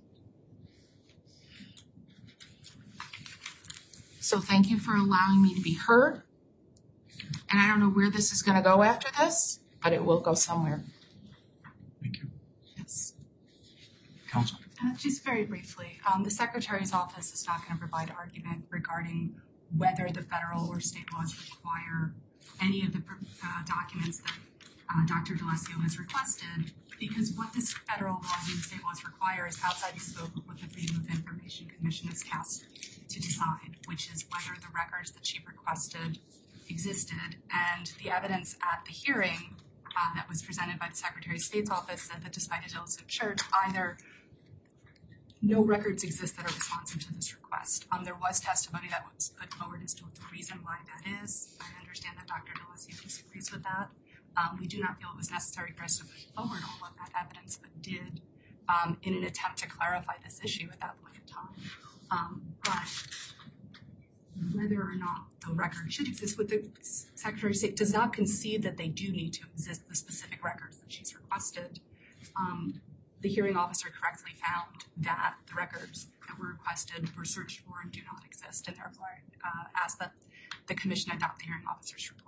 So thank you for allowing me to be heard. And I don't know where this is going to go after this, but it will go somewhere. Thank you. Yes. Counsel. Uh, just very briefly, um, the Secretary's office is not going to provide argument regarding whether the federal or state laws require any of the uh, documents that uh, Doctor D'Alessio has requested, because what this federal laws and state laws require is outside the scope of what the Freedom of Information Commission is tasked to decide, which is whether the records that she requested existed. And the evidence at the hearing uh, that was presented by the Secretary of State's office said that despite a diligent search, either no records exist that are responsive to this request. Um, there was testimony that was put forward as to the reason why that is. I understand that Doctor D'Alessio disagrees with that. Um, we do not feel it was necessary for us to put forward all of that evidence, but did um, in an attempt to clarify this issue at that point in time. Um, but whether or not the record should exist, what the Secretary of State does not concede that they do need to exist, the specific records that she's requested. Um, The hearing officer correctly found that the records that were requested were searched for and do not exist, and therefore uh, asked that the commission adopt the hearing officer's report.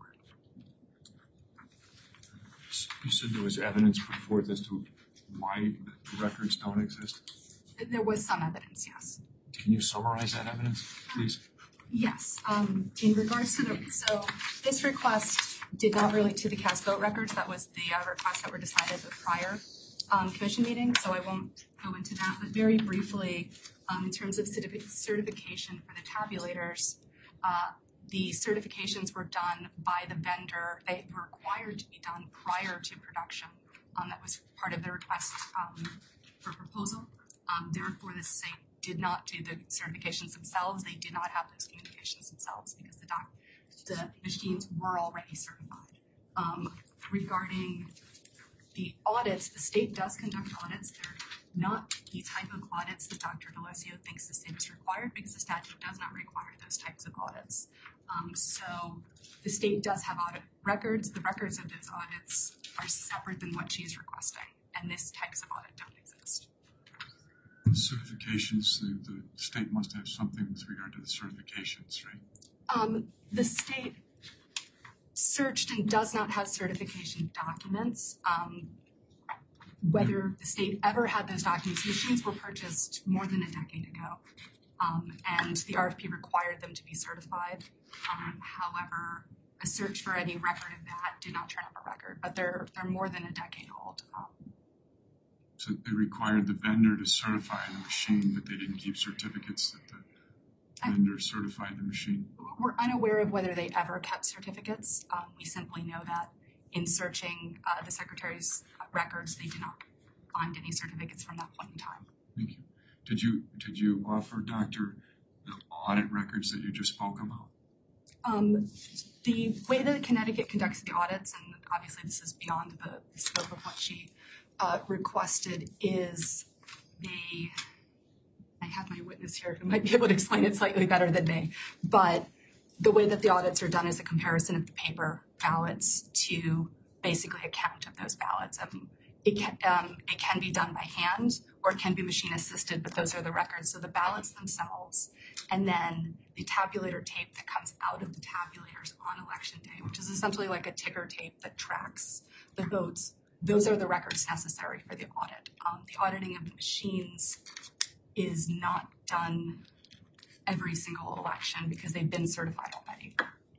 You said there was evidence put forth as to why the records don't exist. There was some evidence, yes. Can you summarize that evidence, please? Yes. Um, in regards to the, so this request did not relate to the cast vote records. That was the uh, requests that were decided at the prior Um, commission meeting, so I won't go into that, but very briefly, um, in terms of certific- certification for the tabulators, uh, the certifications were done by the vendor. They were required to be done prior to production. Um, that was part of the request um, for proposal. Um, therefore, the state did not do the certifications themselves. They did not have those communications themselves because the, doc- the machines were already certified. Um, regarding the audits, the state does conduct audits. They're not the type of audits that Doctor D'Alessio thinks the state is required, because the statute does not require those types of audits. Um, so the state does have audit records. The records of those audits are separate than what she is requesting, and this types of audit don't exist. The certifications, the, the state must have something with regard to the certifications, right? Um, the state searched and does not have certification documents. Um, whether the state ever had those documents, machines were purchased more than a decade ago, um, and the R F P required them to be certified. Um, however, a search for any record of that did not turn up a record, but they're they're more than a decade old. Um, So they required the vendor to certify the machine, but they didn't keep certificates that the vendor certified the machine. We're unaware of whether they ever kept certificates. Um, we simply know that in searching uh, the Secretary's records, they did not find any certificates from that point in time. Thank you. Did you did you offer Doctor the audit records that you just spoke about? Um, the way that Connecticut conducts the audits, and obviously this is beyond the, the scope of what she uh, requested, is they, I have my witness here who might be able to explain it slightly better than me, but the way that the audits are done is a comparison of the paper ballots to basically a count of those ballots. Um, it, can, um, it can be done by hand or it can be machine assisted, but those are the records. So the ballots themselves, and then the tabulator tape that comes out of the tabulators on election day, which is essentially like a ticker tape that tracks the votes. Those are the records necessary for the audit. Um, the auditing of the machines is not done every single election because they've been certified already.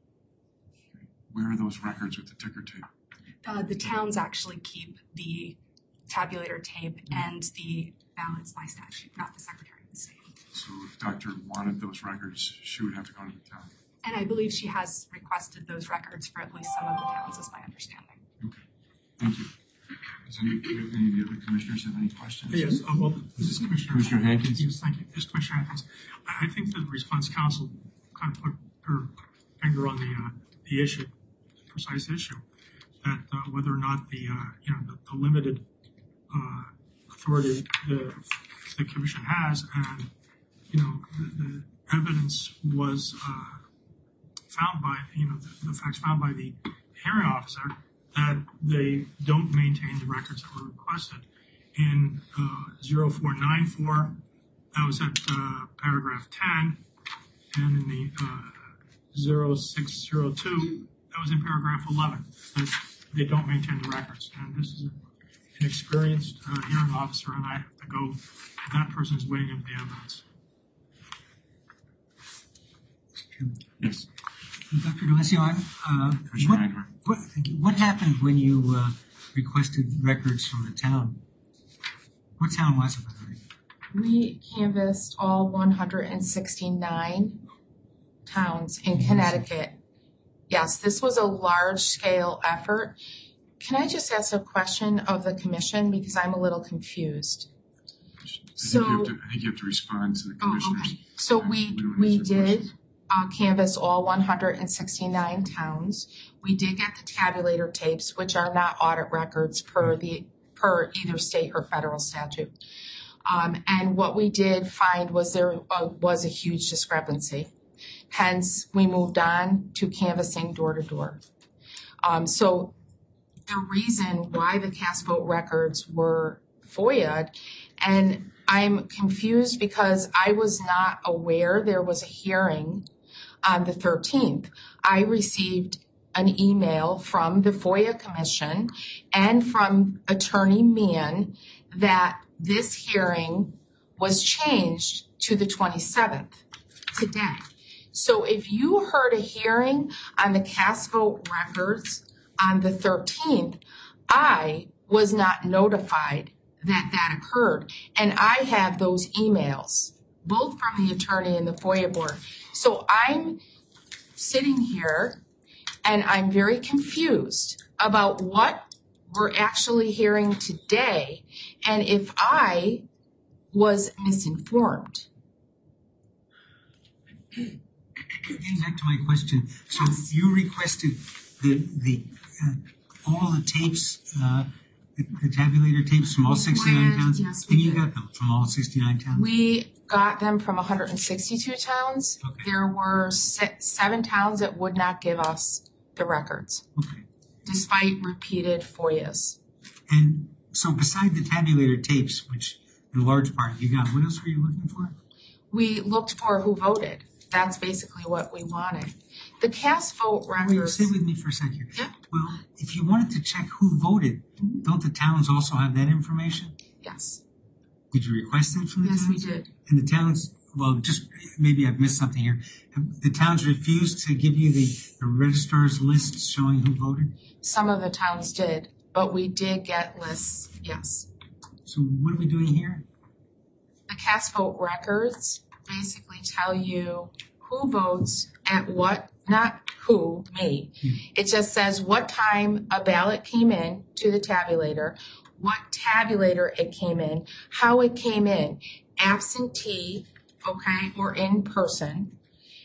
Where are those records with the ticker tape? Uh, the towns actually keep the tabulator tape and the ballots by statute, not the Secretary of the State. So if Doctor wanted those records, she would have to go to the town. And I believe she has requested those records for at least some of the towns, is my understanding. Okay, thank you. Does any, any of the other commissioners have any questions? Yes, uh, well, this is Commissioner. Commissioner Hankins? Yes, thank you. Yes, Commissioner Hankins. I I think the response council kind of put her finger on the uh, the issue, the precise issue, that uh, whether or not the uh, you know the, the limited uh, authority the the commission has, and you know the, the evidence was uh, found by you know the, the facts found by the hearing officer that they don't maintain the records that were requested. In uh, zero four nine four, that was at uh, paragraph ten, and in the uh, zero six zero two, that was in paragraph eleven. That they don't maintain the records. And this is an experienced uh, hearing officer, and I have to go, that person's weighing of the evidence. Yes. Doctor D'Alessio, uh, what, what, what happened when you uh, requested records from the town? What town was it? We canvassed all one hundred sixty-nine towns in Connecticut. Yes, this was a large-scale effort. Can I just ask a question of the commission, because I'm a little confused? I So, think you have to, I think you have to respond to the commissioners. Oh, okay. So we we did uh, canvass all one hundred sixty-nine towns. We did get the tabulator tapes, which are not audit records per the per either state or federal statute. Um, and what we did find was there uh, was a huge discrepancy. Hence, we moved on to canvassing door to door. Um, so the reason why the cast vote records were F O I A'd, and I'm confused because I was not aware there was a hearing on the thirteenth. I received an email from the F O I A Commission and from Attorney Meehan that this hearing was changed to the twenty-seventh, today. So if you heard a hearing on the cast vote records on the thirteenth, I was not notified that that occurred. And I have those emails, both from the attorney and the F O I A board. So I'm sitting here and I'm very confused about what we're actually hearing today and if I was misinformed. Getting back to my question, so you requested the the uh, all the tapes uh, The, the tabulator tapes from all sixty-nine When- towns? yes, we And you did. got them from all sixty-nine towns? We got them from one hundred sixty-two towns. Okay. There were se- seven towns that would not give us the records, Okay. despite repeated F O I As. And so beside the tabulator tapes, which in large part you got, what else were you looking for? We looked for who voted. That's basically what we wanted. The cast vote Wait, records. stay with me for a second. Yeah. Well, if you wanted to check who voted, don't the towns also have that information? Yes. Did you request that from the Yes, we towns? did. And the towns, well, just maybe I've missed something here. Have the towns refused to give you the, the registrar's lists showing who voted? Some of the towns did, but we did get lists, yes. So what are we doing here? The cast vote records basically tell you who votes at what, not who, me. It just says what time a ballot came in to the tabulator, what tabulator it came in, how it came in, absentee, okay, or in person,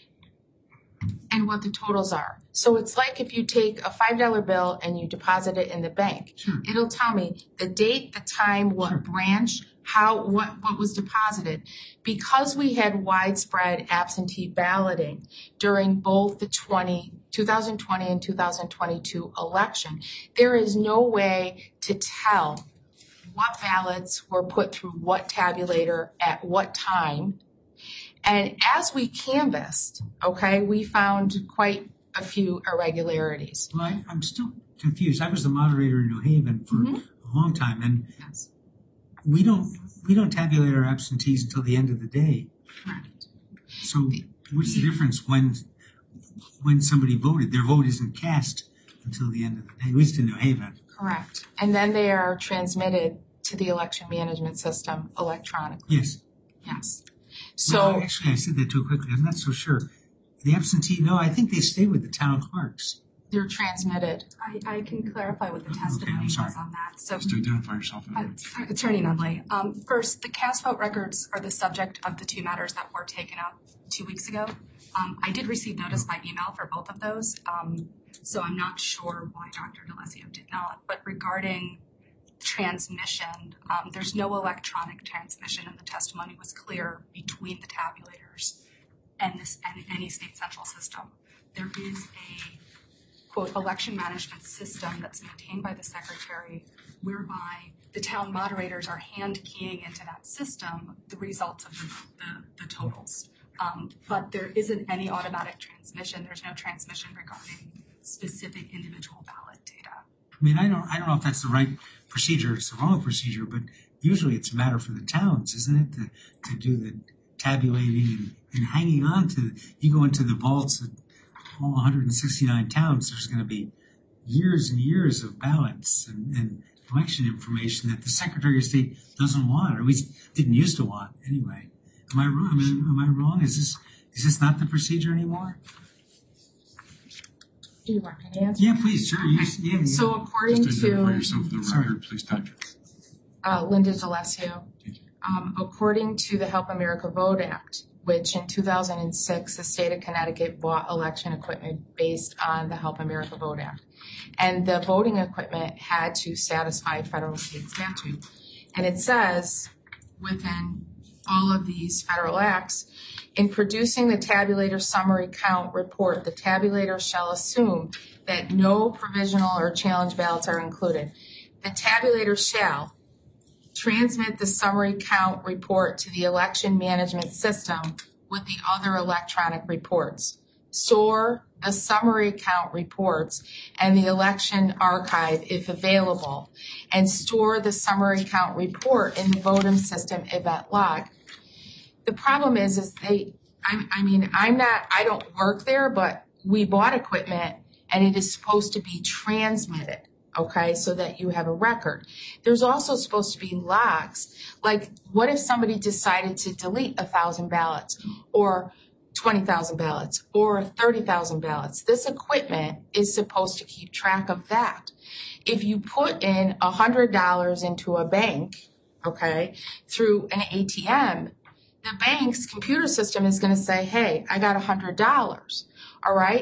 and what the totals are. So it's like if you take a five dollar bill and you deposit it in the bank. Sure. It'll tell me the date, the time, what Sure. branch, how, what, what was deposited. Because we had widespread absentee balloting during both the twenty, twenty twenty and two thousand twenty-two election, there is no way to tell what ballots were put through what tabulator at what time. And as we canvassed, okay, we found quite a few irregularities. Well, I, I'm still confused. I was the moderator in New Haven for Mhm. a long time, and Yes. we don't we don't tabulate our absentees until the end of the day. Correct. So what's the difference when when somebody voted? Their vote isn't cast until the end of the day, at least in New Haven. Correct. And then they are transmitted to the election management system electronically. Yes. Yes. Well, So, actually, I said that too quickly. I'm not so sure. The absentee, no, I think they stay with the town clerks. they're transmitted. I, I can clarify what the testimony I'm was sorry. on that. So, Just identify yourself. uh, Attorney Nunley, um, first, the cast vote records are the subject of the two matters that were taken up two weeks ago. Um, I did receive notice by email for both of those, um, so I'm not sure why Doctor DeLessio did not. But regarding transmission, um, there's no electronic transmission, and the testimony was clear between the tabulators and this and any state central system. There is a quote election management system that's maintained by the secretary, whereby the town moderators are hand keying into that system the results of the, the, the totals. Um, but there isn't any automatic transmission. There's no transmission regarding specific individual ballot data. I mean, I don't, I don't know if that's the right procedure. It's the wrong procedure, but usually it's a matter for the towns, isn't it, to, to do the tabulating and, and hanging on to. You go into the vaults at all one hundred sixty-nine towns. There's going to be years and years of ballots and, and election information that the Secretary of State doesn't want, or at least didn't used to want anyway. Am I wrong? I mean, am I wrong? Is this is this not the procedure anymore? Do you want me to answer? Yeah, please, sure. You, Okay. yeah, yeah. So according Just identify to yourself for the Sorry. record, please, Doctor. uh, Linda DeLessio, Thank you. um, according to the Help America Vote Act, which in two thousand six, the state of Connecticut bought election equipment based on the Help America Vote Act. And the voting equipment had to satisfy federal and state statute. And it says within all of these federal acts, in producing the tabulator summary count report, the tabulator shall assume that no provisional or challenge ballots are included. The tabulator shall transmit the summary count report to the election management system with the other electronic reports. Store the summary count reports and the election archive if available, and store the summary count report in the Votum system event log. The problem is, is they, I, I mean, I'm not, I don't work there, but we bought equipment and it is supposed to be transmitted, okay, so that you have a record. There's also supposed to be logs. Like, what if somebody decided to delete a thousand ballots or twenty thousand ballots or thirty thousand ballots? This equipment is supposed to keep track of that. If you put in one hundred dollars into a bank, okay, through an A T M, the bank's computer system is going to say, hey, I got one hundred dollars, all right?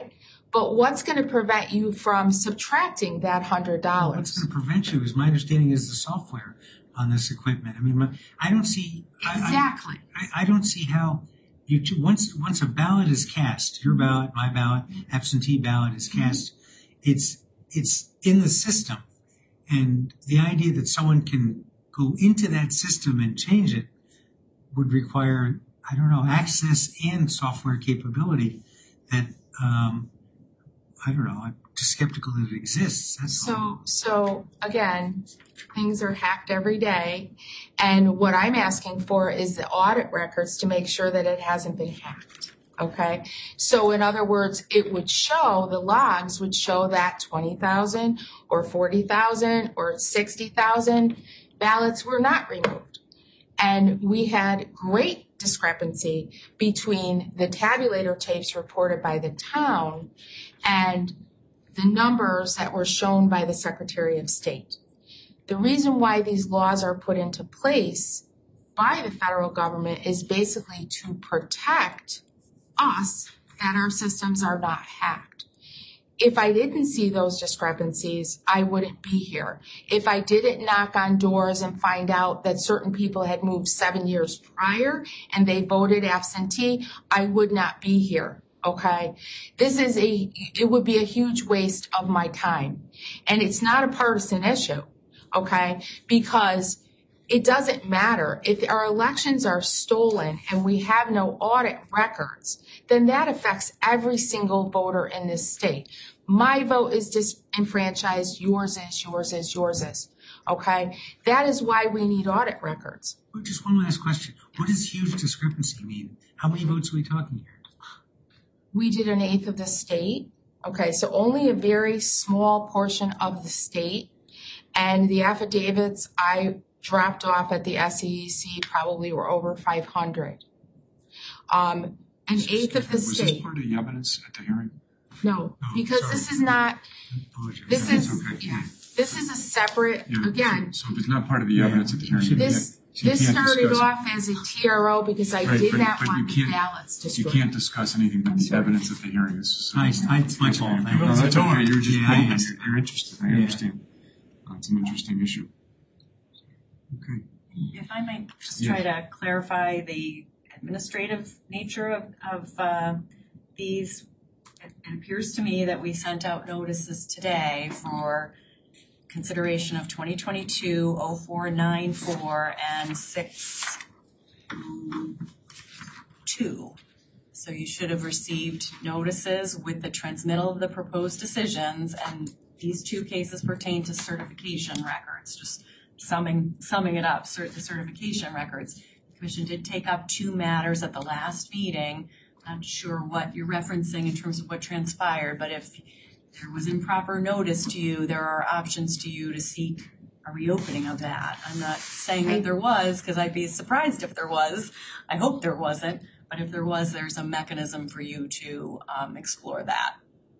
But what's going to prevent you from subtracting that hundred What's dollars? going to prevent you, is my understanding, is the software on this equipment. I mean, my, I don't see. I- I- Exactly. I, I don't see how you once once a ballot is cast, your ballot, my ballot, absentee ballot is cast, it's it's in the system, and the idea that someone can go into that system and change it would require, I don't know, access and software capability that um, I don't know. I'm just skeptical that it exists. That's all. So, so again, things are hacked every day. And what I'm asking for is the audit records to make sure that it hasn't been hacked. Okay. So in other words, it would show, the logs would show that twenty thousand or forty thousand or sixty thousand ballots were not removed. And we had great discrepancy between the tabulator tapes reported by the town and the numbers that were shown by the Secretary of State. The reason why these laws are put into place by the federal government is basically to protect us that our systems are not hacked. If I didn't see those discrepancies, I wouldn't be here. If I didn't knock on doors and find out that certain people had moved seven years prior and they voted absentee, I would not be here. Okay, this is a, it would be a huge waste of my time. And it's not a partisan issue, okay, because it doesn't matter. If our elections are stolen and we have no audit records, then that affects every single voter in this state. My vote is disenfranchised, yours is, yours is, yours is, okay? That is why we need audit records. Well, just one last question. What does huge discrepancy mean? How many votes are we talking here? We did an eighth of the state. Okay, so only a very small portion of the state. And the affidavits I dropped off at the S E E C probably were over five hundred. Um, an eighth of the Was state. this part of the evidence at the hearing? No, Oh, because sorry. this is not, this That's is, okay. yeah, this is a separate, Yeah, again, So, so if it's not part of the evidence at the hearing, you this, can't, you this can't started discuss it. off as a T R O because I Right, did but- not but you want the can't- ballots You destroyed. can't discuss anything but the evidence at the hearing. This is- I, I, it's my fault. I- No, that's okay. You're just, Yeah, I you're, asked. you're interested. I Yeah. understand. Uh, It's an interesting issue. Okay. If I might just Yeah. try to clarify the administrative nature of, of uh, these. It it appears to me that we sent out notices today for consideration of twenty twenty-two oh four nine four and six two. So you should have received notices with the transmittal of the proposed decisions, and these two cases pertain to certification records, just summing summing it up, cert, the certification records. The Commission did take up two matters at the last meeting. Not sure what you're referencing in terms of what transpired, but if there was improper notice to you, there are options to you to seek a reopening of that. I'm not saying that there was, because I'd be surprised if there was. I hope there wasn't, but if there was, there's a mechanism for you to um, explore that.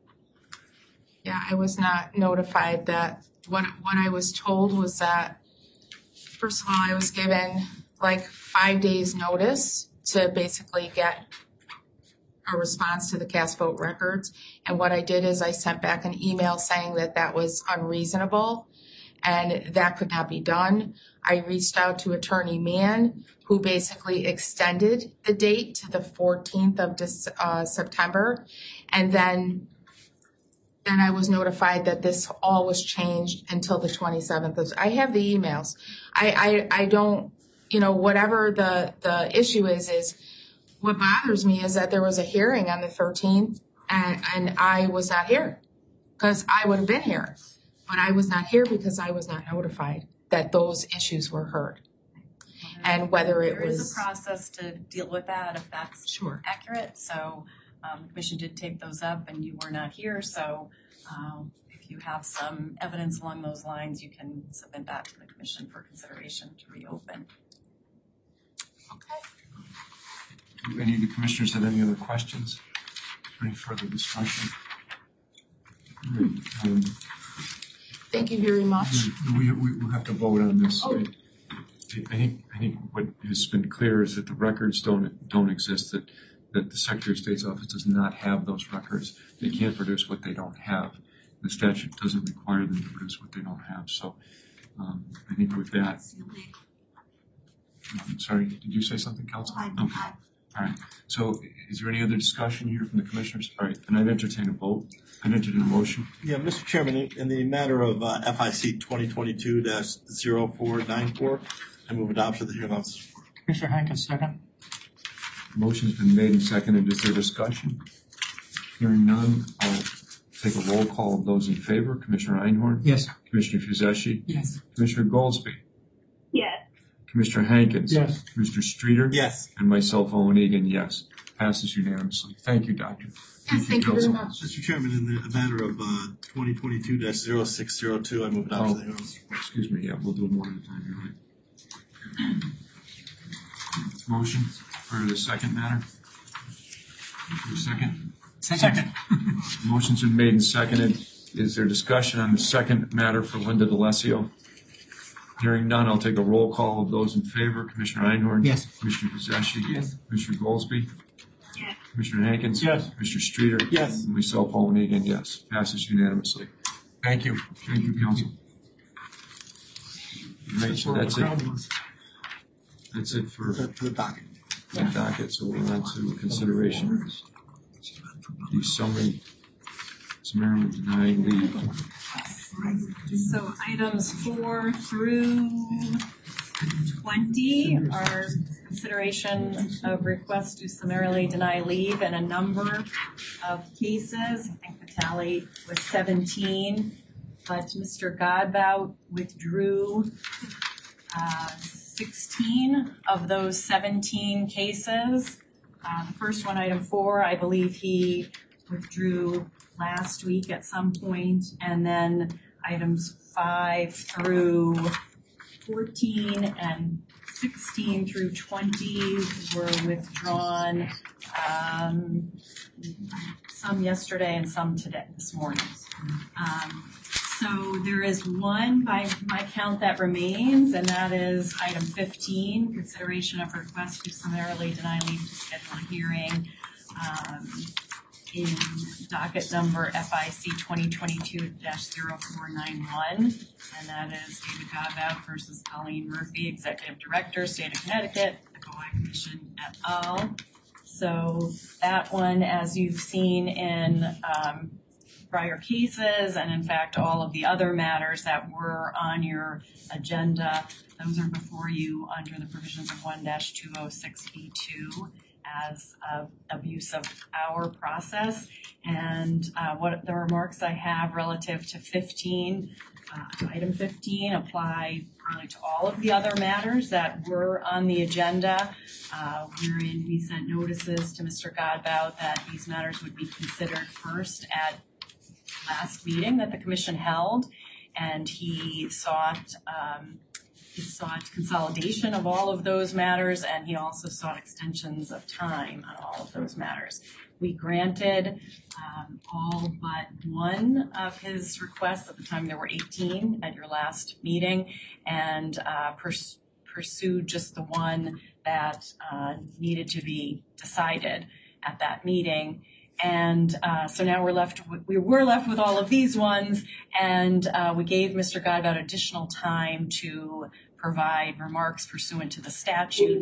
Yeah, I was not notified that, what, what I was told was that, first of all, I was given like five days notice to basically get a response to the cast vote records. And what I did is I sent back an email saying that that was unreasonable and that could not be done. I reached out to Attorney Mann, who basically extended the date to the fourteenth of this, uh, September. And then Then I was notified that this all was changed until the twenty-seventh. Of, I have the emails. I, I, I don't, you know, whatever the, the issue is, is what bothers me is that there was a hearing on the thirteenth and, and I was not here because I would have been here. But I was not here because I was not notified that those issues were heard. And whether it There is was. a process to deal with that if that's Sure. accurate. So um, the Commission did take those up and you were not here. So um, if you have some evidence along those lines, you can submit that to the Commission for consideration to reopen. Okay. Do any of the commissioners have any other questions? Any further discussion? All right, um, Thank you very much. We, we, we'll have to vote on this. Oh. I think, I think what has been clear is that the records don't, don't exist, that that the Secretary of State's office does not have those records. They can't produce what they don't have. The statute doesn't require them to produce what they don't have. So um, I think with that, I'm sorry, did you say something, Council? Okay. All right. So is there any other discussion here from the commissioners? All right. Then I'd entertain a vote. I'd entertain a motion. Yeah, Mister Chairman, in the matter of uh, F I C twenty twenty-two dash zero four nine four, I move adoption of the hearing officer report. Commissioner Hankins, second. Motion's been made and seconded. Is there discussion? Hearing none, I'll take a roll call of those in favor. Commissioner Einhorn? Yes. Commissioner Fuseshi? Yes. Commissioner Goldsby? Yes. Commissioner Hankins? Yes. Commissioner Streeter? Yes. And myself, Owen Egan, yes. Passes unanimously. Thank you, Doctor. Yes, thank you very Council. much. Mister Chairman, in the matter of uh, twenty twenty-two dash zero six zero two, I move adoption of the hearing officer report. Excuse me, yeah, we'll do them one at a time, you're right. Motion for the second matter? For the second? Second. Motion's been made and seconded. Is there discussion on the second matter for Linda D'Alessio? Hearing none, I'll take a roll call of those in favor. Commissioner Einhorn? Yes. Commissioner Possessi? Yes. Commissioner Goldsby? Yes. Commissioner Hankins? Yes. Commissioner Streeter? Yes. And myself, Owen Egan, yes. Passes unanimously. Thank you. Thank you, Council. Right, so that's it. That's it for To to the docket. the docket, so we're on to consideration. The summary, summarily denying leave. So items four through twenty are consideration of requests to summarily deny leave in a number of cases. I think the tally was seventeen, but Mister Godbout withdrew uh, sixteen of those seventeen cases. Uh, the first one, item four, I believe he withdrew last week at some point, and then items five through fourteen and sixteen through twenty were withdrawn, um, some yesterday and some today, this morning. Um, so there is one by my count that remains, and that is item fifteen, consideration of request to summarily deny leave to schedule a hearing um, in docket number F I C twenty twenty-two dash zero four nine one, and that is David Godbout versus Colleen Murphy, Executive Director, State of Connecticut, the Kauai Commission et al. So that one, as you've seen in um, prior cases, and in fact all of the other matters that were on your agenda, those are before you under the provisions of one dash two oh six B two as uh, abuse of our process. And uh, what the remarks I have relative to fifteen, uh, item fifteen apply probably to all of the other matters that were on the agenda, uh, wherein we sent notices to Mister Godbout that these matters would be considered first at last meeting that the commission held, and he sought um, he sought consolidation of all of those matters, and he also sought extensions of time on all of those matters. We granted um, all but one of his requests. At the time there were eighteen at your last meeting, and uh, pers- pursued just the one that uh, needed to be decided at that meeting. And uh, so now we're left. With, we were left with all of these ones, and uh, we gave Mister Godbout additional time to provide remarks pursuant to the statute.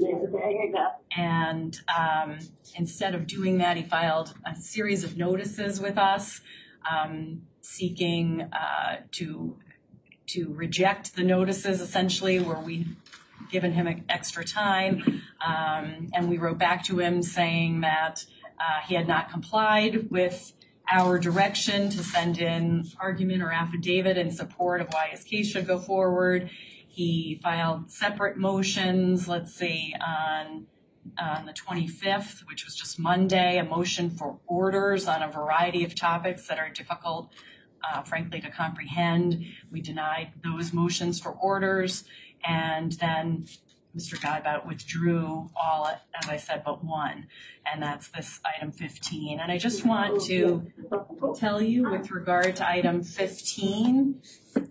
And um, instead of doing that, he filed a series of notices with us, um, seeking uh, to to reject the notices, essentially, where we given him extra time, um, and we wrote back to him saying that Uh, he had not complied with our direction to send in argument or affidavit in support of why his case should go forward. He filed separate motions, let's see, on, on the twenty-fifth, which was just Monday, a motion for orders on a variety of topics that are difficult, uh, frankly, to comprehend. We denied those motions for orders, and then Mister Godbout withdrew all, as I said, but one, and that's this item fifteen. And I just want to tell you with regard to item fifteen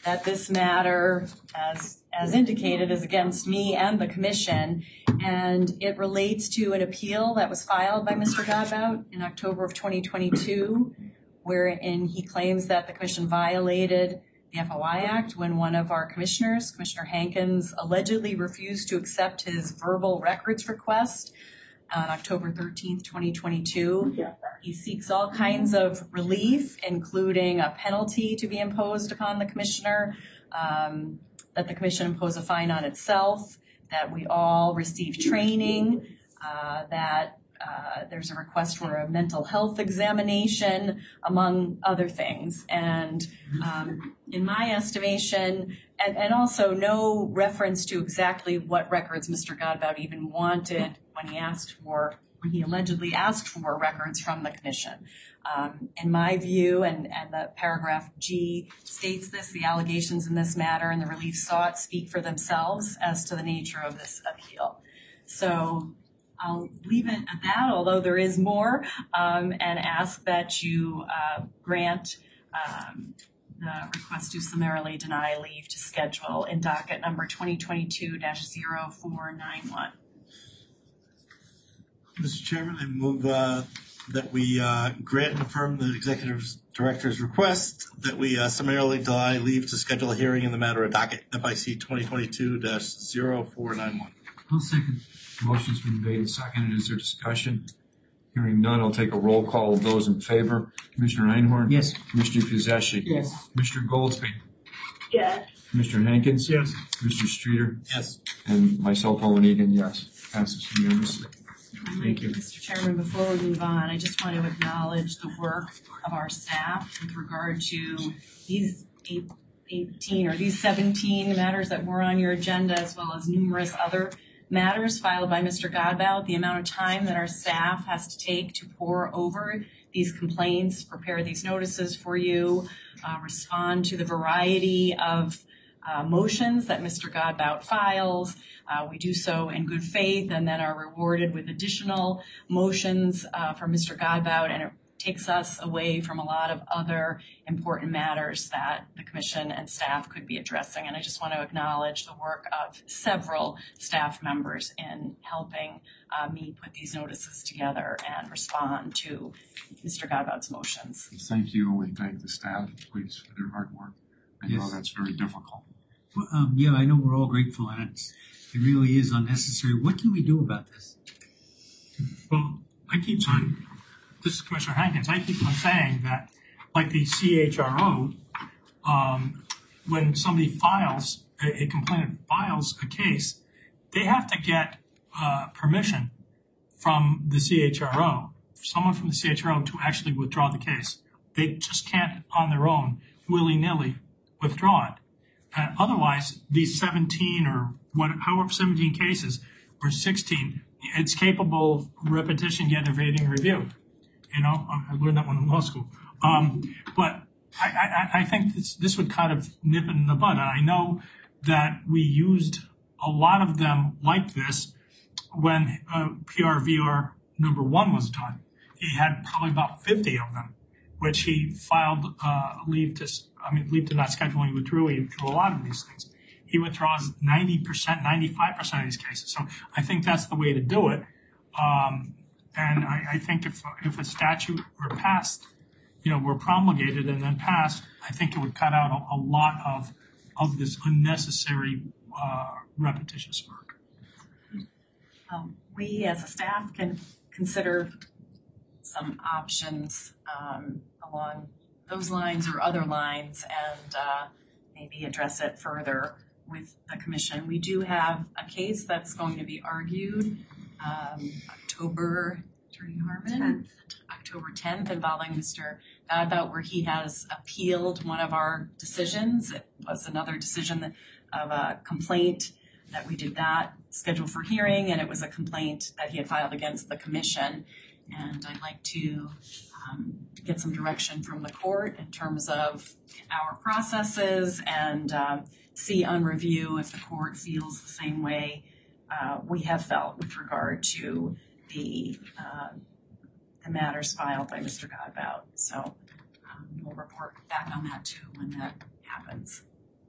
that this matter, as as indicated, is against me and the commission, and it relates to an appeal that was filed by Mister Godbout in October of twenty twenty-two, wherein he claims that the commission violated the F O I Act when one of our commissioners, Commissioner Hankins, allegedly refused to accept his verbal records request on October thirteenth, twenty twenty-two. He seeks all kinds of relief, including a penalty to be imposed upon the commissioner, um, that the commission impose a fine on itself, that we all receive training, uh, that uh, there's a request for a mental health examination, among other things. And um, in my estimation, and, and also no reference to exactly what records Mister Godbout even wanted when he asked for, when he allegedly asked for records from the commission. Um, in my view, and, and the paragraph G states this, the allegations in this matter and the relief sought speak for themselves as to the nature of this appeal. So I'll leave it at that, although there is more, um, and ask that you uh, grant um, the request to summarily deny leave to schedule in docket number twenty twenty-two dash zero four nine one. Mister Chairman, I move uh, that we uh, grant and affirm the executive director's request that we uh, summarily deny leave to schedule a hearing in the matter of docket F I C twenty twenty-two dash zero four nine one. I'll second. Motion's been made and seconded. Is there discussion? Hearing none, I'll take a roll call of those in favor. Commissioner Einhorn? Yes. Commissioner Kuzeshi? Yes. Commissioner Goldsby? Yes. Commissioner Hankins? Yes. Mister Streeter? Yes. And myself, Owen Egan, yes. Passes unanimously. Thank you, Mister Chairman. Before we move on, I just want to acknowledge the work of our staff with regard to these eight, eighteen or these seventeen matters that were on your agenda, as well as numerous other matters filed by Mister Godbout. The amount of time that our staff has to take to pore over these complaints, prepare these notices for you, uh, respond to the variety of uh, motions that Mister Godbout files. Uh, we do so in good faith and then are rewarded with additional motions uh, from Mister Godbout, and it takes us away from a lot of other important matters that the commission and staff could be addressing. And I just want to acknowledge the work of several staff members in helping uh, me put these notices together and respond to Mister Godbout's motions. Thank you, and thank the staff, please, for their hard work. I know Yes. that's very difficult. Well, um, yeah, I know we're all grateful, and it's, it really is unnecessary. What can we do about this? Well, I keep on, this is Commissioner Hankins, I keep on saying that, like the C H R O, um, when somebody files, a, a complainant files a case, they have to get uh, permission from the C H R O, someone from the C H R O to actually withdraw the case. They just can't, on their own, willy-nilly withdraw it. Uh, otherwise, these seventeen or what, however, seventeen cases or sixteen, it's capable of repetition yet evading review. You know, I learned that one in law school. Um, but I, I, I think this, this would kind of nip it in the bud. And I know that we used a lot of them like this when uh, P R V R number one was done. He had probably about fifty of them, which he filed uh, leave to, I mean, leave to not schedule. He withdrew. He withdrew a lot of these things. He withdraws ninety percent, ninety-five percent of these cases. So I think that's the way to do it. Um, and I, I think if if a statute were passed, you know, were promulgated and then passed, I think it would cut out a, a lot of of this unnecessary uh, repetitious work. Um, we as a staff can consider some options um, along those lines or other lines, and uh, maybe address it further with the commission. We do have a case that's going to be argued um, October, Attorney Harmon, tenth. October tenth, involving Mister Godbout, where he has appealed one of our decisions. It was another decision of a complaint that we did not schedule for hearing, and it was a complaint that he had filed against the commission. And I'd like to um, get some direction from the court in terms of our processes, and um, see on review if the court feels the same way uh, we have felt with regard to the, uh, the matters filed by Mister Godbout. So um, we'll report back on that too when that happens.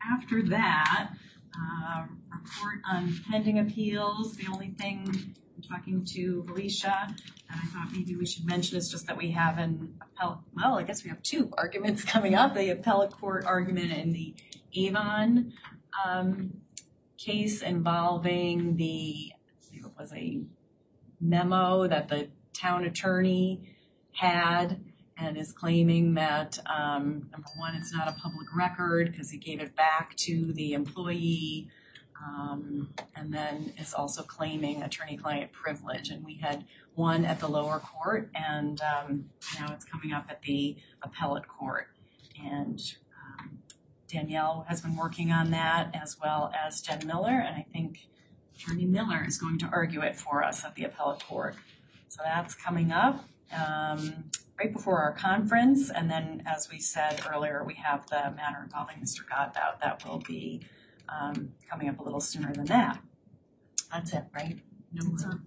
after that, uh, report on pending appeals. The only thing I'm talking to Felicia, and I thought maybe we should mention is just that we have an appellate, well, I guess we have two arguments coming up, the appellate court argument and the Avon um, case involving the, it was a memo that the town attorney had and is claiming that, um, number one, it's not a public record because he gave it back to the employee, um, and then is also claiming attorney-client privilege. And we had one at the lower court, and um, now it's coming up at the appellate court. And um, Danielle has been working on that, as well as Jen Miller, and I think Attorney Miller is going to argue it for us at the appellate court. So that's coming up um, right before our conference. And then, as we said earlier, we have the matter involving Mister Godbout. That will be um, coming up a little sooner than that. That's it, right? No more.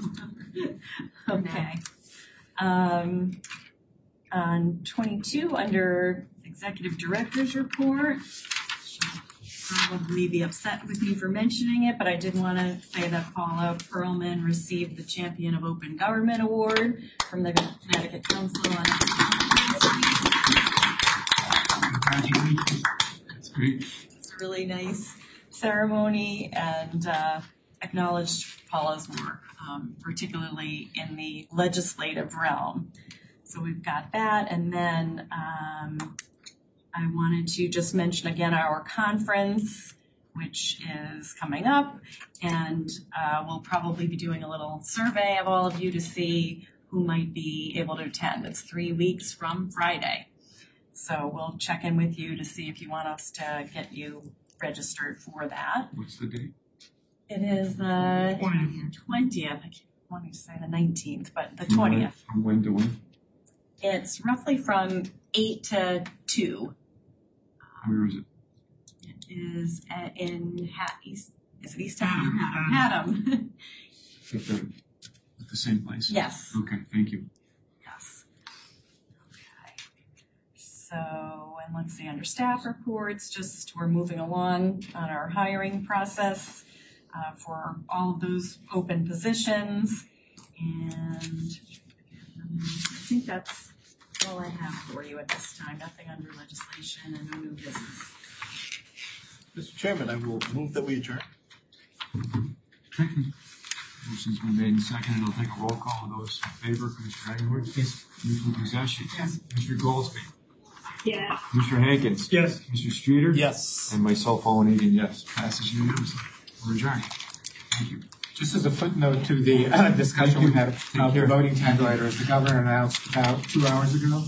Okay. Um, on twenty-two, under Executive Director's Report, she'll probably be upset with me for mentioning it, but I did want to say that Paula Perlman received the Champion of Open Government Award from the Connecticut Council on Congratulations. That's great. It's a really nice ceremony and uh, acknowledged Paula's work, um, particularly in the legislative realm. So we've got that, and then um, I wanted to just mention again our conference, which is coming up, and uh, we'll probably be doing a little survey of all of you to see who might be able to attend. It's three weeks from Friday. So we'll check in with you to see if you want us to get you registered for that. What's the date? It is the twentieth. I keep wanting to say the nineteenth, but the twentieth. From when to when? It's roughly from eight to two. Where is it? It is at, in Hat East. Is it East Haddam? Haddam. Haddam. At the, at the same place? Yes. Okay, thank you. Yes. Okay. So, and let's see, under staff reports, just we're moving along on our hiring process uh, for all of those open positions. And I think that's all I have for you at this time. Nothing under legislation and no new business. Mister Chairman, I will move that we adjourn. Second. Motion's been made and seconded. I'll take a roll call of those in favor. Commissioner Eggers? Yes. Commissioner Buzzaschi? Yes. Mister Goldsby? Yes. Mister Hankins? Yes. Mister Streeter? Yes. And myself, Owen Egan, yes. Passes unanimously. We're adjourned. Thank you. Just as a footnote to the uh, discussion we had Take of the care. voting tabulator, as the governor announced about two hours ago,